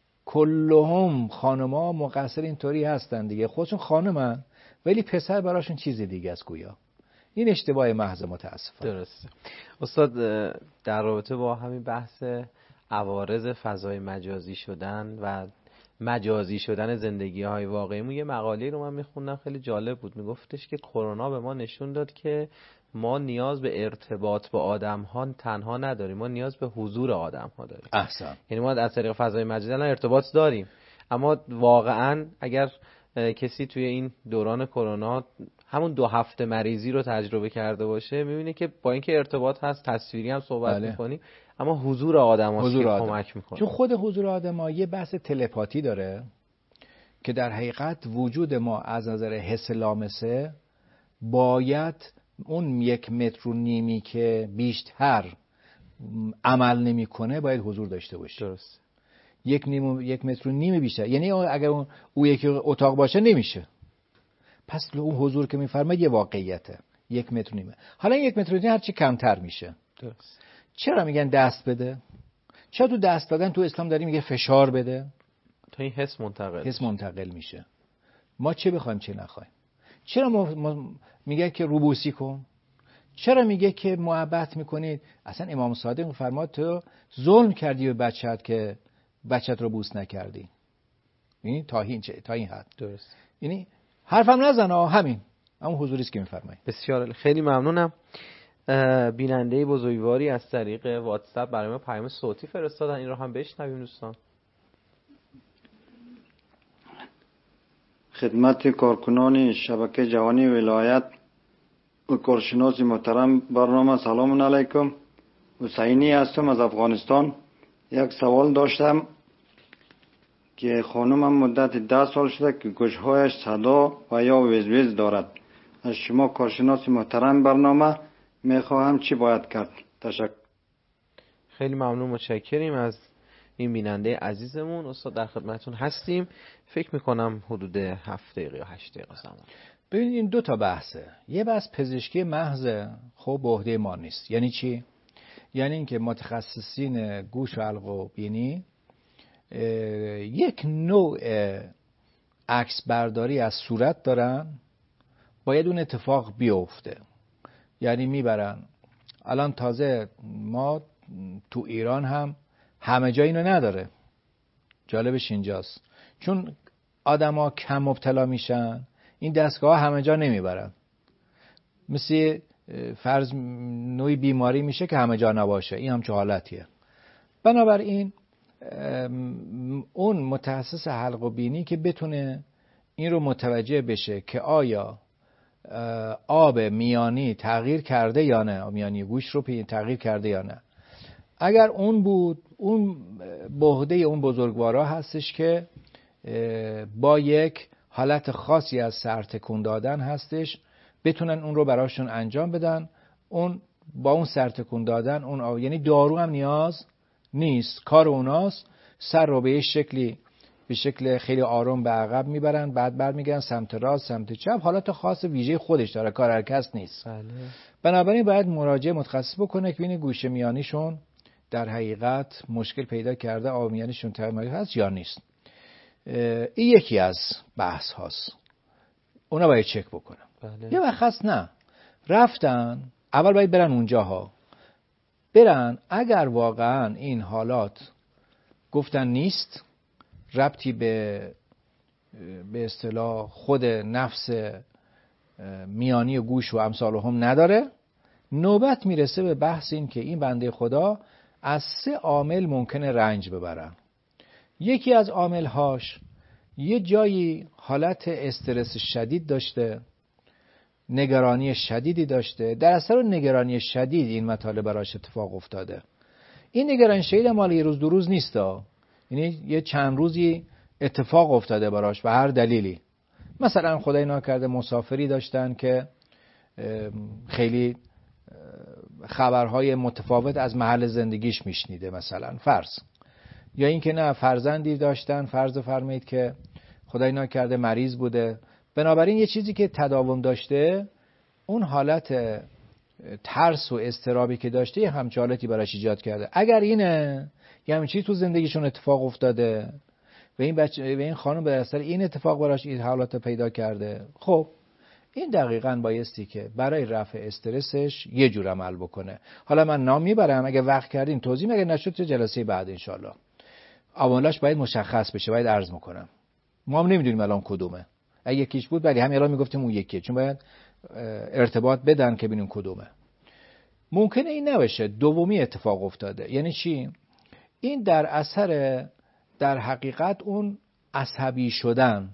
کلهم خانما مقصر اینطوری هستن دیگه، خودشون خانمن ولی پسر براشون چیز دیگه است گویا. این اشتباه محض متاسفانه. درسته. استاد در رابطه با همین بحث عوارض فضای مجازی شدن و مجازی شدن زندگی های واقعیمون یه مقاله رو من میخوندم خیلی جالب بود. میگفتش که کرونا به ما نشون داد که ما نیاز به ارتباط با آدم ها تنها نداریم، ما نیاز به حضور آدم ها داریم. احسن. یعنی ما از طریق فضای مجازی الان ارتباط داریم، اما واقعا اگر کسی توی این دوران کرونا همون دو هفته مریضی رو تجربه کرده باشه میبینه که با اینکه ارتباط هست، تصویری هم صحبت بله. میکنیم، اما حضور آدم هاست که آدم. کمک میکنه. چون خود حضور آدم ها یه بحث تلپاتی داره که در حقیقت وجود ما از نظر حس لامسه باید اون یک متر و نیمی که بیشتر عمل نمیکنه باید حضور داشته باشه. درست. یک نیم یک متر و نیم بیشتر، یعنی اگر اون او یک اتاق باشه نمیشه. پس اون حضور که میفرماید یه واقعیته. یک متر و نیمه. حالا یک متر و نیم هرچی کمتر میشه. درست. چرا میگن دست بده؟ چرا تو دست دادن تو اسلام داری میگه فشار بده؟ تا این حس منتقل حس منتقل میشه. ما چه بخوایم چه نخوایم. چرا ما, ما میگه که روبوسی کن؟ چرا میگه که محبت میکنید؟ اصلا امام صادق میفرماد تو ظلم کردی به بچت که بچت رو بوس نکردی. یعنی تا این چه تا این حد. درست. یعنی حرفم نزن همین همون حضوری است که میفرمایید. بسیار خیلی ممنونم. بیننده بزرگواری از طریق واتساپ برای ما پیام صوتی فرستادن، این رو هم بشنویم دوستان. خدمت کارکنان شبکه جوانی ولایت و کارشناس محترم برنامه سلام علیکم. حسینی هستم از افغانستان. یک سوال داشتم که خانمم مدت ده سال شده که گوشهایش صدا و یا وزوز دارد. از شما کارشناس محترم برنامه میخواهم چی باید کرد؟ تشکر. خیلی ممنون، متشکریم از این بیننده عزیزمون. استاد در خدمتتون هستیم. فکر میکنم حدود هفت دقیقه یا هشت دقیقه زمان. ببینید این دو تا بحثه. یه بحث پزشکی محض، خب به عهده ما نیست. یعنی چی؟ یعنی اینکه متخصصین گوش و حلق و بینی یک نوع عکس برداری از صورت دارن، باید اون اتفاق بیفته. یعنی میبرن، الان تازه ما تو ایران هم همه جا اینو نداره. جالبش اینجاست، چون آدما کم مبتلا میشن، این دستگاه همه جا نمیبرن. مثل فرض نوعی بیماری میشه که همه جا نباشه، این هم چه حالتیه. بنابراین اون متخصص حلق و بینی که بتونه این رو متوجه بشه که آیا آب میانی تغییر کرده یا نه، میانی گوش رو تغییر کرده یا نه. اگر اون بود، اون به عهده اون بزرگوارا هستش که با یک حالت خاصی از سر تکون دادن هستش، بتونن اون رو براشون انجام بدن. اون با اون سر تکون دادن اون آب، یعنی دارو هم نیاز نیست، کار اوناست. سر رو به شکلی به شکل خیلی آروم به عقب میبرن، بعد برمیگردن سمت راست، سمت چپ. حالت خاص ویژه خودش داره، کار هر کس نیست. بله. بنابراین باید مراجعه متخصص بکنه که ببینه گوشه میانیشون در حقیقت مشکل پیدا کرده، آب میانیشون تغییر هست یا نیست. این یکی از بحث هاست، اونا باید چک بکنن. بله. یه وقت هست نه رفتن، اول باید برن اونجاها، برن اگر واقعا این حالات گفتن نیست، ربطی به به اصطلاح خود نفس میانی گوش و امثال هم نداره، نوبت میرسه به بحث این که این بنده خدا از سه عامل ممکنه رنج ببرن. یکی از عاملهاش یه جایی حالت استرس شدید داشته، نگرانی شدیدی داشته، در اثر نگرانی شدید این مطالب براش اتفاق افتاده. این نگرانی شدید مال یه روز دو روز نیستا، یعنی یه چند روزی اتفاق افتاده براش به هر دلیلی. مثلا خدای ناکرده مسافری داشتن که خیلی خبرهای متفاوت از محل زندگیش میشنیده مثلا فرض، یا اینکه نه فرزندی داشتن، فرض فرمایید که خدای ناکرده مریض بوده، بنابراین یه چیزی که تداوم داشته، اون حالت ترس و اضطرابی که داشته یه همچین حالتی براش ایجاد کرده. اگر اینه یه همین چیزی تو زندگیشون اتفاق افتاده و این بچه و این خانم به اثر این اتفاق براش این حالات پیدا کرده، خب این دقیقاً بایستی که برای رفع استرسش یه جور عمل بکنه. حالا من نام میبرم، اگه وقت کردین توضیح، اگه نشد چه جلسه بعد انشالله. عواملش باید مشخص بشه، باید عرض میکنم. ما هم نمیدونیم الان کدومه. اگه یکیش بود ولی همین الان میگفتیم اون یکیه، چون باید ارتباط بدن که ببینیم کدومه. ممکنه این نباشه دومی اتفاق افتاده. یعنی چی؟ این در اثر در حقیقت اون عصبی شدن،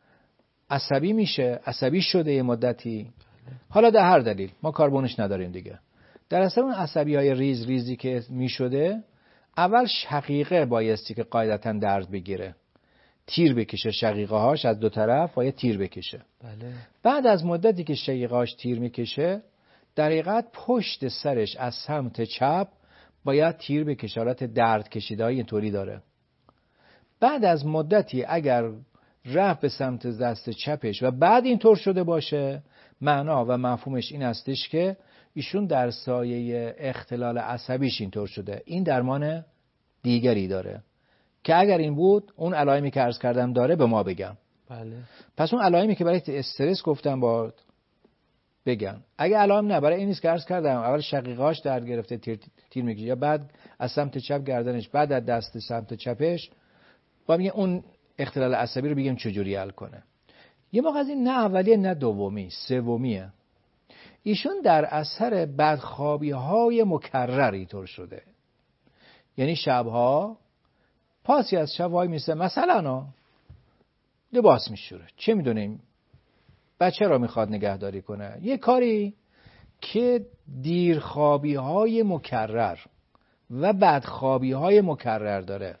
عصبی میشه، عصبی شده یه مدتی، حالا در هر دلیل ما کاربونش نداریم دیگه، در اثر اون عصبی های ریز ریزی که میشده، اول شقیقه بایستی که قاعدتا درد بگیره، تیر بکشه، شقیقه هاش از دو طرف باید تیر بکشه. بله. بعد از مدتی که شقیقه هاش تیر میکشه، در حقیقت پشت سرش از سمت چپ باید تیر بکشه، حالت درد کشیده های اینطوری داره. بعد از مدتی اگر رفت به سمت دست چپش و بعد اینطور شده باشه، معنا و مفهومش این هستش که ایشون در سایه اختلال عصبیش اینطور شده. این درمان دیگری داره که اگر این بود، اون علائمی که عرض کردم داره به ما بگم. بله. پس اون علائمی که برای استرس گفتم با بگم. اگه علائم نه، برای این نیست که عرض کردم اول شقیقه‌اش درد گرفته تیر تیر میگیره، یا بعد از سمت چپ گردنش، بعد از دست سمت چپش، با میگه اون اختلال عصبی رو بگیم چجوری حل کنه. یه موقع از این نه اولیه نه دومی، سومیه. ایشون در اثر بدخوابی های مکرر اینطور شده. یعنی شبها پاسی از شب وای میسه، مثلا لباس میشوره، چه میدونیم بچه را میخواد نگهداری کنه، یه کاری که دیرخوابی های مکرر و بدخوابی های مکرر داره.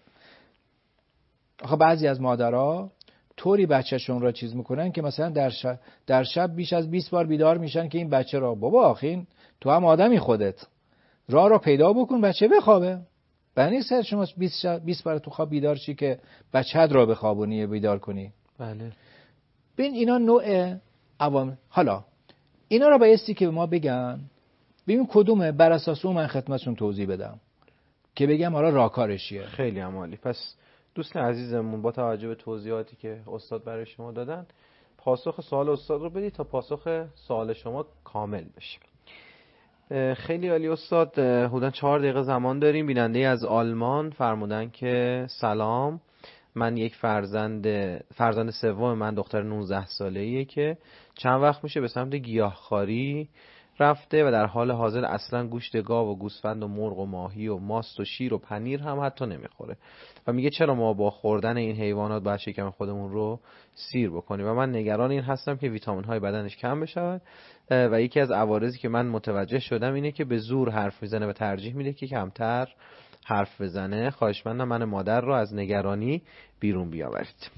آخه بعضی از مادرها طوری بچهشون را چیز میکنن که مثلا در شب, در شب بیش از بیست بار بیدار میشن که این بچه را، بابا آخه این تو هم آدمی، خودت راه را پیدا بکن بچه بخوابه. برای نیست شما بیست بار تو خواب بیدار شی که بچه‌ت را بخوابونی بیدار کنی. بله. ببین اینا نوع عوامل. حالا اینا را بایستی که به ما بگن ببین کدومه، بر اساس اون من خدمتتون توضیح بدم که بگم حالا راهکارش چیه. خیلی عالی. پس دوست عزیزمون با توجه به توضیحاتی که استاد برای شما دادن پاسخ سوال استاد رو بدید تا پاسخ سوال شما کامل بشه. خیلی عالی استاد. حدود چهار دقیقه زمان داریم. بیننده از آلمان فرمودن که سلام، من یک فرزند فرزند سوم من دختر نوزده ساله‌ایه که چند وقت میشه به سمت گیاهخواری رفته و در حال حاضر اصلا گوشت گاو و گوسفند و مرغ و ماهی و ماست و شیر و پنیر هم حتی نمیخوره و میگه چرا ما با خوردن این حیوانات باید شکم خودمون رو سیر بکنیم و من نگران این هستم که ویتامین های بدنش کم بشه و یکی از عوارضی که من متوجه شدم اینه که به زور حرف میزنه و ترجیح میده که کمتر حرف بزنه. خواهشمندم من مادر رو از نگرانی بیرون بیاورید.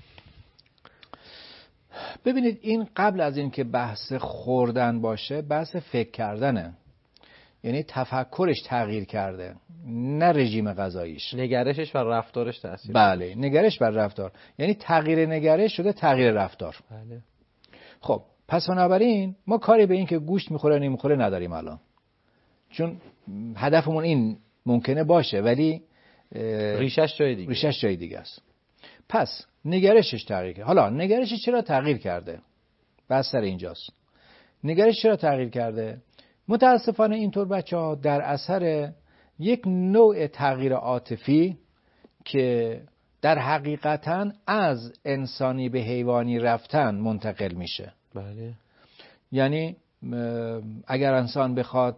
ببینید این قبل از این که بحث خوردن باشه بحث فکر کردنه، یعنی تفکرش تغییر کرده نه رژیم غذاییش. نگرشش و رفتارش تاثیر. بله نگرش بر رفتار، یعنی تغییر نگرش شده تغییر رفتار. بله. خب پس بنابراین ما کاری به این که گوشت میخوره نمیخوره نداریم الان، چون هدفمون این ممکنه باشه ولی ریشش جای دیگه ریشش جای دیگه است. پس نگرشش تغییر کرده. حالا نگرشش چرا تغییر کرده؟ بحث سر اینجاست. نگرش چرا تغییر کرده؟ متاسفانه اینطور بچه‌ها در اثر یک نوع تغییر عاطفی که در حقیقتاً از انسانی به حیوانی رفتن منتقل میشه. بله. یعنی اگر انسان بخواد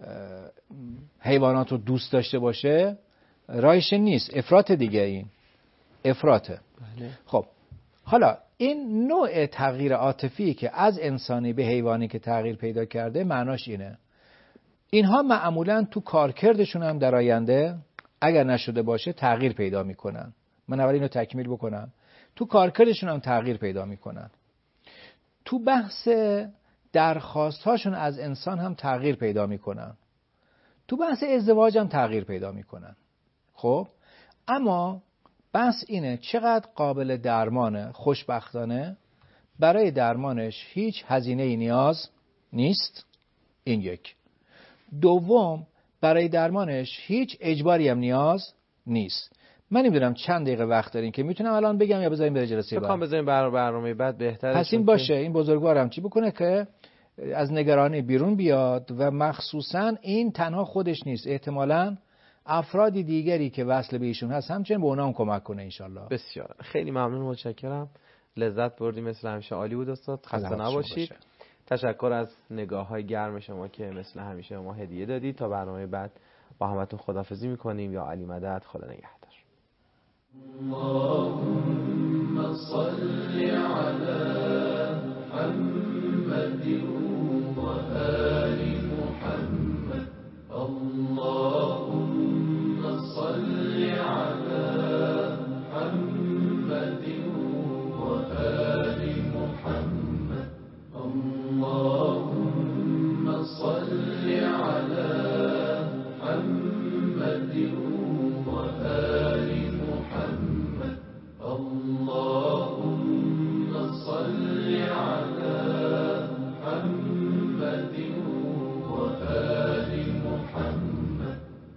حیوانات رو دوست داشته باشه راهش نیست، افراط دیگه، این افراطه. بله. خب حالا این نوع تغییر عاطفی که از انسانی به حیوانی که تغییر پیدا کرده معناش اینه اینها معمولاً تو کارکردشون هم در آینده اگر نشده باشه تغییر پیدا میکنن. من اول اینو تکمیل بکنم. تو کارکردشون هم تغییر پیدا میکنن، تو بحث درخواست‌هاشون از انسان هم تغییر پیدا میکنن، تو بحث ازدواج هم تغییر پیدا میکنن. خب اما بحث اینه چقدر قابل درمانه. خوشبختانه برای درمانش هیچ هزینه‌ای نیاز نیست، این یک. دوم برای درمانش هیچ اجباری هم نیاز نیست. من نمیدونم چند دقیقه وقت دارین که میتونم الان بگم یا بذاریم بره جلسه بعد؟ بخوام بذاریم بر برنامه بعد بهتره. پس این باشه، این بزرگوارم چی بکنه که از نگرانی بیرون بیاد و مخصوصا این تنها خودش نیست، احتمالاً افرادی دیگری که وصل به ایشون هست همچنین به اونا هم کمک کنه انشالله. بسیار خیلی ممنون، متشکرم، لذت بردیم، مثل همیشه عالی بود استاد، خسته نباشید. تشکر از نگاه های گرم شما که مثل همیشه ما هدیه دادید. تا برنامه بعد با همتون خداحافظی میکنیم. یا علی مدد، خدا نگهدار. اللهم صل علی